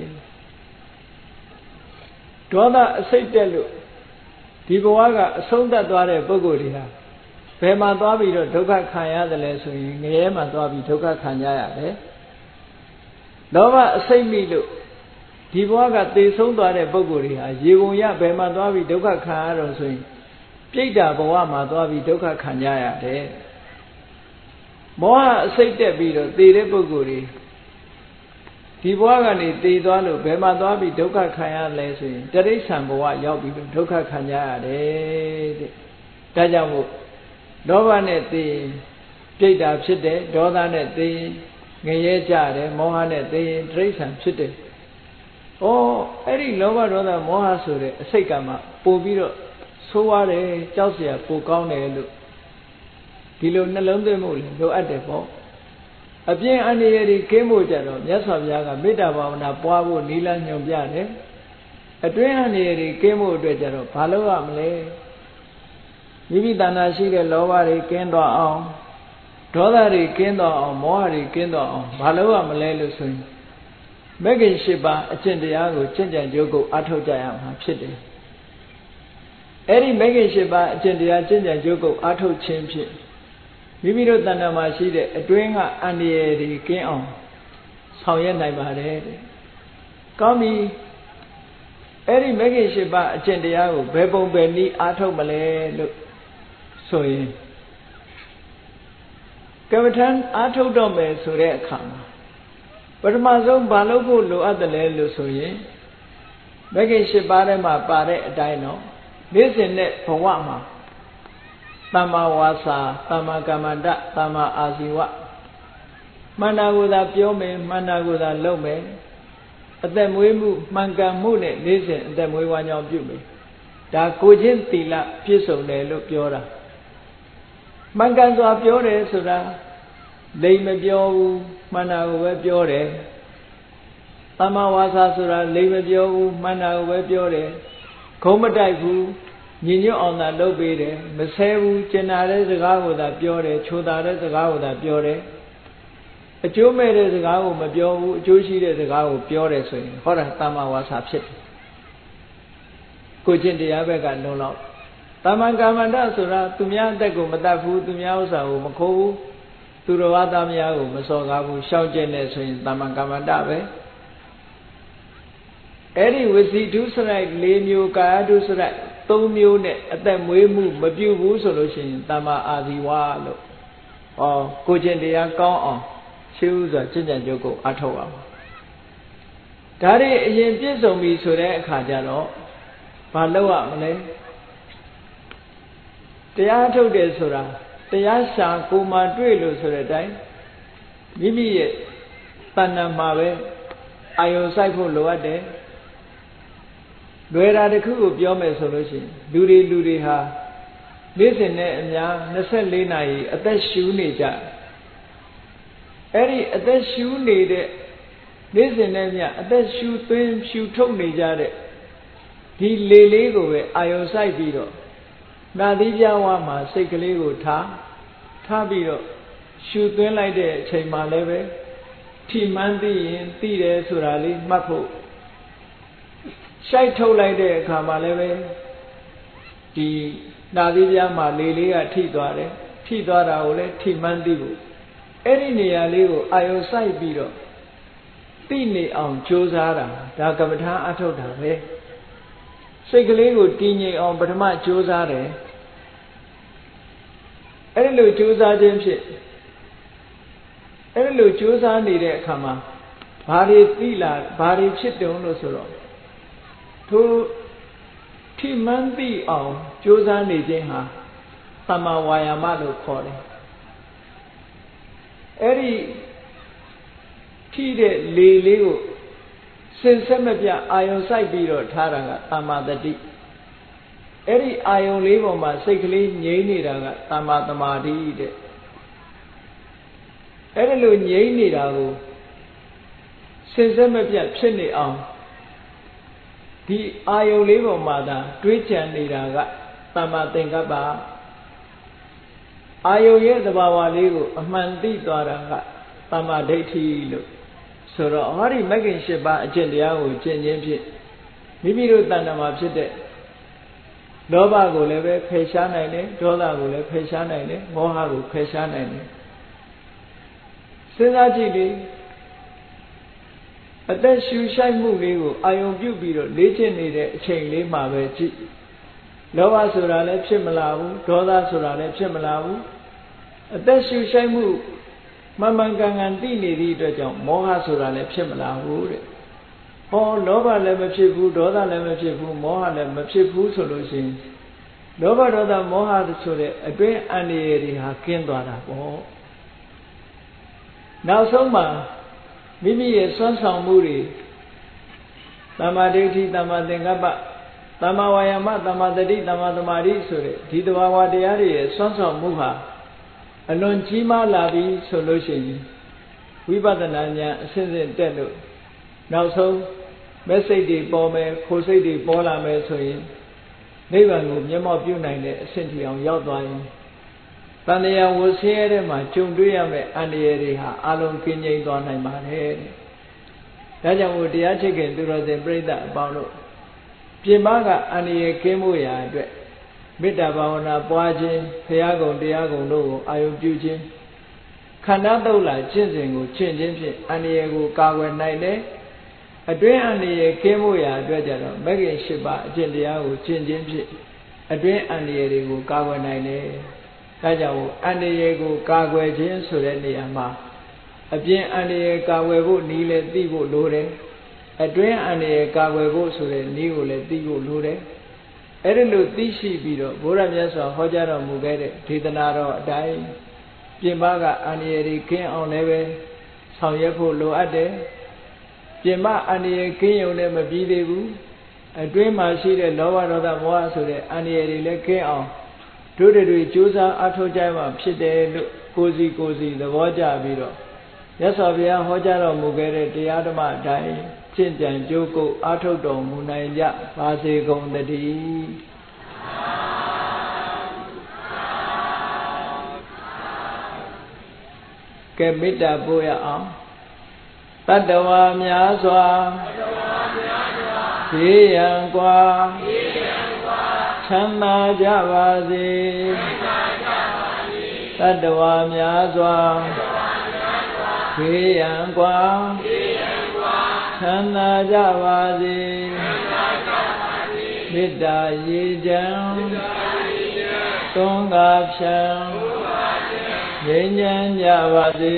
ဒေါသအစိတ်တက်လို့ဒီဘဝကအဆုံးသတ်သွားတဲ့ပုဂ္ဂိုလ်တွေဟာဘယ်မှာသွားပြီးတော့ဒုက္ခခံရတယ်လဲဆိုရင်ငရဲမှာသွားပြီးဒုက္ခခံကြရတယ်လောဘအစိတ်မိလို့ဒီဘဝကသေဆုံးသွားတဲ့ပုဂ္ဂိုလ်တွေဟာရေကုန်ရဘယ်မှာသွားပြီးဒုက္ခခံရတော့ဆိုရင်ပြိတ္တာဘဝမှာသွားပြီးဒုက္ခခံကြရတယ်မောဟအစိတ်တက်ပြီးတော့သေတဲ့ပုဂ္ဂိုလ်တွေဒီဘဝကနေသေသွားလို့ဘယ်မှာသွားပြီးဒုက္ခခံရလဲဆိုရင်တိရိစ္ဆာန်ဘဝရောက်ပြီးဒုက္ခခံကြရတယ်တဲ့ဒါကြောင့်မို့လောဘနဲ့သေရင်ပြိတ္တာဖြစ်တယ်ဒေါသနဲ့သေရင်ငရဲကြတယ်မောဟနဲ့သေရင်တိရိစ္ဆာန်ဖြစ်တယ်ဩအဲ့ဒီလောဘဒေါသမောဟဆိုတဲ့အစိတ်ကမှပို့ပြီးတော့ဆိုးရတယ်ကြောက်เสียပိုကောင်းတယ်လို့ဒီလိုနှလုံးသွင်းမှုလိုအပ်တယ်ပေါ့အပြင်အန္တရာယ်တွေကင်းဖို့ကြတော့မြတ်စွာဘုရားကမေတ္တာဘာဝနာပွားဖို့နိလညွှန်ပြတယ်အတွင်းအန္တရာယ်တွေကင်းဖို့အတွက်ကြတော့ဘာလုပ်ရမလဲမိမိတဏ္ဍာရှိတဲ့လောဘတွေကင်းသွားအောင်ဒေါသတွေကင်းသွားအောင်မောဟတွေကင်းသွားအောင်ဘာလုပ်ရမလဲလို့ဆိုရင်မဂ္ဂင်၈ပါးအကျင့်တရားကိုကျင့်ကြံကြိုးကုပ်အားထုတ်ကြရမှာဖြစ်တယ်အဲ့ဒီမဂ္ဂင်၈ပါးအကျင့်တရားကျင့်ကြံကြိုးကုပ်အားထုတ်ခြင်းဖြင့်မိမိတို့တဏ္ဍာမှာရှိတဲ့အတွင်းကအန္တရာယ်တွေကင်းအောင်ဆောင်ရွက်နိုင်ပါတယ်တဲ့ကောင်းပြီအဲ့ဒီမဂ္ဂင်၈ပါးအကျင့်တရားကိုဘယ်ပုံဘယ်နည်းအားထုတ်မလဲလို့ဆိုရင်ကမ္မထံအားထုတ်တော့မယ်ဆိုတဲ့အခါမှာပထမဆုံးဘာလုပ်ဖို့လိုအပ်တယ်လဲလို့ဆိုရင်မဂ္ဂင်၈ပါးထဲမှာပါတဲ့အတိုင်းတော့နေ့စဉ်နဲ့ဘဝမှာသမ္မာဝါစာသမ္မာကမ္မန္တသမ္မာအာဇီဝမှန်တာကိုသာပြောမယ်မှန်တာကိုသာလုပ်မယ်အသက်မွေးမှုမှန်ကန်မှုနဲ့နေ့စဉ်အသက်မွေးဝမ်းကြောင်းပြုမယ်ဒါကိုချင်းသီလပြည့်စုံတယ်လို့ပြောတာမှန်ကန်စွာပြောတယ်ဆိုတာလိမ်မပြောဘူးမှန်တာကိုပဲပြောတယ်သမ္မာဝါစာဆိုတာလိမ်မပြောဘူးမှန်တာကိုပဲပြောတယ်ခုံးမတိုက်ဘူးညီညွတ်အောင်သာလုပ်ပေးတယ်မဆဲဘူးကျင်နာတဲ့စကားကိုသာပြောတယ်ချိုတာတဲ့စကားကိုသာပြောတယ်အကျိုးမဲ့တဲ့စကားကိုမပြောဘူးအကျိုးရှိတဲ့စကားကိုပြောတယ်ဆိုရင်ဟောတာသမ္မာဝါစာဖြစ်တယ်ကိုကျင့်တရားဘက်ကလုံလောက်သမ္မာကမ္မန္တဆိုတာသူများအသက်ကိုမတတ်ဘူးသူများဥစ္စာကိုမခိုးဘူးသူတော်ဘာသားများကိုမစော်ကားဘူးရှောင်ကျင်နေဆိုရင်သမ္မာကမ္မန္တပဲအဲ့ဒီဝစီဒုစရိုက်၄မျိုးကာယဒုစရိုက်၃မျိုးနဲ့အသက်မွေးမှုမပြုဘူးဆိုလို့ရှိရင်သမ္မာအာဇီဝလို့ကိုကျင့်တရားကောင်းအောင်ရှင်းဥစွာကျင့်ကြံကြိုးကိုအားထုတ်အောင်ဒါတွေအရင်ပြည့်စုံပြီဆိုတဲ့အခါကျတော့ဘာလုပ်ရမလဲတရားထုတ်တယ်ဆိုတာတရားရှာကိုမှတွေ့လို့ဆိုတဲ့အတိုင်းမိမိရဲ့တဏ္ဍာမှာပဲအာယုံစိုက်ဖို့လိုအပ်တယ်လွယ်တာတစ်ခုကိုပြောမယ်ဆိုလို့ရှိရင်လူတွေဟာနေ့စဉ်နဲ့အများ24နာရီအသက်ရှူနေကြအဲ့ဒီအသက်ရှူနေတဲ့နေ့စဉ်နဲ့အများအသက်ရှူသွင်းရှူထုတ်နေကြတဲ့ဒီလေလေးကိုပဲအာယုံစိုက်ပြီးတော့နာသီးပြဝါမှာစိတ်ကလေးကိုထားပြီးတော့ရှူသွင်းလိုက်တဲ့အချိန်မှာလည်းပဲထိမှန်းသိရင်သိတယ်ဆိုတာလေးမှတ်ဖို့ရှိုက်ထုတ်လိုက်တဲ့အခါမှာလည်းပဲဒီနာသီးပြမှာလေလေးကထိသွားတယ်ထိသွားတာကိုလည်းထိမှန်းသိဖို့အဲ့ဒီနေရာလေးကိုအာယုံစိုက်ပြီးတော့သိနေအောင်ကြိုးစားတာဒါကမ္မထာအထုတ်တာပဲစိတ်ကလေးကိုတည်ငြိမ်အောင်ပထမကြိုးစားတယ်အဲ့ဒီလိုကြိုးစားခြင်းဖြင့်အဲ့ဒီလိုကြိုးစားနေတဲ့အခါမှာဘာတွေသိလာဘာတွေဖြစ်တုံလို့ဆိုတော့ထိုထိမှန်းသိအောင်ကြိုးစားနေခြင်းဟာသမ္မာဝါယာမလို့ခေါ်တယ်အဲ့ဒီထိတဲ့လေလေးကိုစင်ဆက်မပြအာယုံစိုက်ပြီးတော့ထားတာကသမ္မာတတိအဲ့ဒီအာယုံလေးပေါ်မှာစိတ်ကလေးငြိမ်းနေတာကသမ္မာသမာဓိတဲ့အဲ့ဒီလိုငြိမ်းနေတာကိုစင်ဆက်မပြဖြစ်နေအောင်ဒီအာယုံလေးပေါ်မှာသာတွေးကြံနေတာကသမ္မာသင်္ကပ္ပအာယုံရဲ့သဘာဝလေးကိုအမှန်သိသွားတာကသမ္မာဒိဋ္ဌိလို့ဆိုတော့ဟောဒီမဂ္ဂင်၈ပါးအကျင့်တရားကိုကျင့်ခြင်းဖြင့်မိမိတို့တဏ္ဍာမှာဖြစ်တဲ့လောဘကိုလည်းပဲဖယ်ရှားနိုင်တယ်ဒေါသကိုလည်းဖယ်ရှားနိုင်တယ်မောဟကိုဖယ်ရှားနိုင်တယ်စဉ်းစားကြည့်လေအသက်ရှူရှိုက်မှုလေးကိုအာယုံပြုပြီးတော့လေ့ကျင့်နေတဲ့အချိန်လေးမှာပဲကြည့်လောဘဆိုတာလည်းဖြစ်မလာဘူးဒေါသဆိုတာလည်းဖြစ်မလာဘူးအသက်ရှူရှိုက်မှုမှန်မှန်ကန်ကန်သိနေသည့်အတွက်ကြောင့်မောဟဆိုတာလည်းဖြစ်မလာဘူးတဲ့ဟောလောဘလည်းမဖြစ်ဘူးဒေါသလည်းမဖြစ်ဘူးမောဟလည်းမဖြစ်ဘူးဆိုလို့ရှိရင်လောဘဒေါသမောဟဆိုတဲ့အတွင်းအန္တရာယ်တွေဟာကင်းသွားတာပေါ့နောက်ဆုံးမှာမိမိရဲ့စွမ်းဆောင်မှုတွေသမ္မာဒိဋ္ဌိသမ္မာသင်္ကပ္ပသမ္မာဝါယာမသမ္မာတတိသမ္မာသမာဓိဆိုတဲ့ဒီသဘာဝတရားတွေရဲ့စွမ်းဆောင်မှုဟာအလွန်ကြီးမားလာပြီဆိုလို့ရှိရင်ဝိပဿနာဉာဏ်အစဉ်စဉ်တက်လို့နောက်ဆုံးမဲ့စိတ်တွေပေါ်မယ်ခိုးစိတ်တွေပေါ်လာမယ်ဆိုရင်နိဗ္ဗာန်ကိုမျက်မှောက်ပြုနိုင်တဲ့အဆင့်ထိအောင်ရောက်သွားရင်တဏှာဝဆင်းရဲတဲ့မှာကြုံတွေ့ရမယ့်အန္တရာယ်တွေဟာအလုံးကင်းငြိမ်းသွားနိုင်ပါတယ်။ဒါကြောင့်မို့တရားချစ်ခင်သူတော်စင်ပြိဿအပေါင်းတို့ပြင်ပကအန္တရာယ်ကင်းမှုရာအတွက်မေတ္တာဘာဝနာပွားခြင်းဘုရားကုံတရားကုံတို့ကိုအာရုံပြုခြင်းခန္ဓာတုတ်လာကျင့်စဉ်ကိုကျင့်ခြင်းဖြင့်အန္တရာယ်ကိုကာကွယ်နိုင်တယ်အတွင်းအန္တရာယ်ကင်းမှုရာအတွက်ကြတော့မဂ္ဂင်၈ပါးအကျင့်တရားကိုကျင့်ခြင်းဖြင့်အတွင်းအန္တရာယ်တွေကိုကာကွယ်နိုင်တယ်ဒါကြောင့်အန္တရာယ်ကိုကာကွယ်ခြင်းဆိုတဲ့နေရာမှာအပြင်အန္တရာယ်ကာကွယ်ဖို့နည်းလည်းသိဖို့လိုတယ်အတွင်းအန္တရာယ်ကာကွယ်ဖို့ဆိုတဲ့နည်းကိုလည်းသိဖို့လိုတယ်အဲ့ဒီလိုသိရှိပြီးတော့ဘုရားမြတ်စွာဟောကြားတော်မူခဲ့တဲ့ဒေသနာတော်အတိုင်းပြင်ပကအန္တရာယ်တွေကင်းအောင်လည်းပဲဆောင်ရွက်ဖို့လိုအပ်တယ်ပြင်ပအန္တရာယ်ကင်းရုံနဲ့မပြီးသေးဘူးအတွင်းမှာရှိတဲ့လောဘဒေါသမောဟဆိုတဲ့အန္တရာယ်တွေလည်းကင်းအောင်တို့တွေကြိုးစားအထောက်ကြမှဖြစ်တယ်လို့ကိုယ်စီသဘောကျပြီးတော့မြတ်စွာဘုရားဟောကြားတော်မူခဲ့တဲ့တရားဓမ္မအတိုင်းကျင့်ကြံကြိုးကုပ်အထောက်တော်မူနိုင်ကြပါစေကုန်သတည်းကဲမေတ္တာပို့ရအောင်တတ္တဝါများစွာဘေးရန်ကွာချမ်းသာကြပါစေတတ္တဝါများစွာဘေးရန်ကွာချမ်းသာကြပါစေမေတ္တာရေချမ်းသွန်ကားဖြံငြိမ်းချမ်းကြပါစေ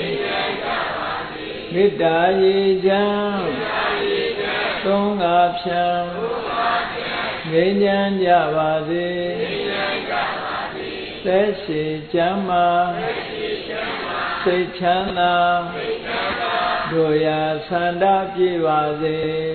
မေတ္တာရေချမ်းသွန်ကားဖြံငြိမ်းချမ်းကြပါစေသက်ရှိချမ်းသာစိတ်ချမ်းသာတို့ရာဆန္ဒပြည့်ပါစေ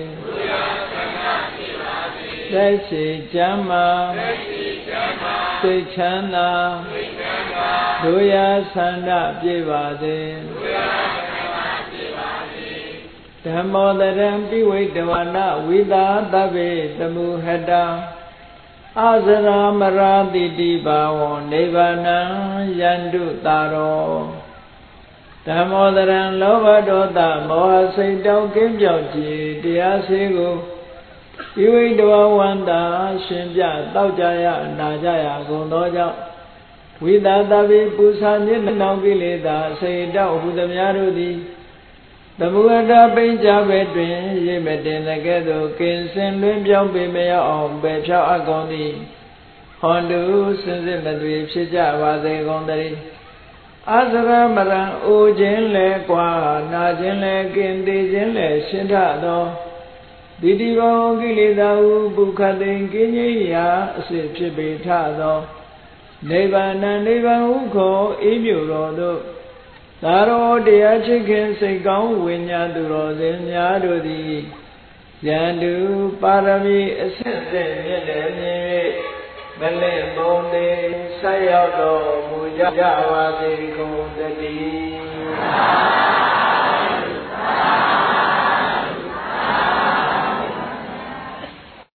သက်ရှိချမ်းသာစိတ်ချမ်းသာတို့ရာဆန္ဒပြည့်ပါစေတဓမ္မောတရံပိဝိတဝနာဝိသာသဗ္ဗေတမုဟတအာဇရာမရာတိတိဘာဝောနိဗ္ဗာနံယန္တုတာရောဓမ္မောတရံလောဘဒေါသမောဟစိတ်တောက်ကင်းပြောက်ခြင်းတရားစေကိုပိဝိတဝဝန္တာရှင်ပြတောက်ကြရနာကြရကုန်သောကြောင့်ဝိသာသဗ္ဗေပူဇာညစ်နောင်ကိလေသာစိတ်တောက်ဟုသမျှတို့သည်သမုဒ္ဒပိဉ္စဘဲတွင်ရေမတင်တဲ့ကဲ့သို့ကင်းစင်လွင်ပြောင်းပေမရောက်အောင်ပယ်ဖြောက်အပ်ကုန်သည်ဟွန်တုစင်စစ်မသွေဖြစ်ကြပါစေကုန်သတည်းအာဇရမရံအိုခြင်းလဲကွာနာခြင်းလဲကင်းသေးခြင်းလဲရှင်းထသောတိတိဘောကိလေသာဟုပုခတ်သိင်ကင်းကြီးရာအစစ်ဖြစ်ပေထသောနိဗ္ဗာန်နိဗ္ဗာန်ဟုခေါ်အေးမြူတော်သို့သာရောတရားချစ်ခင်စိတ်ကောင်းဝိညာဉ်သူတော်စင်များတို့သည်ယန္တုပါရမီအစစ်စစ်မြင့်တယ်မြင်၍မလင့်မုံသေးဆက်ရောက်တော်မူကြပါစေကုန်သတည်း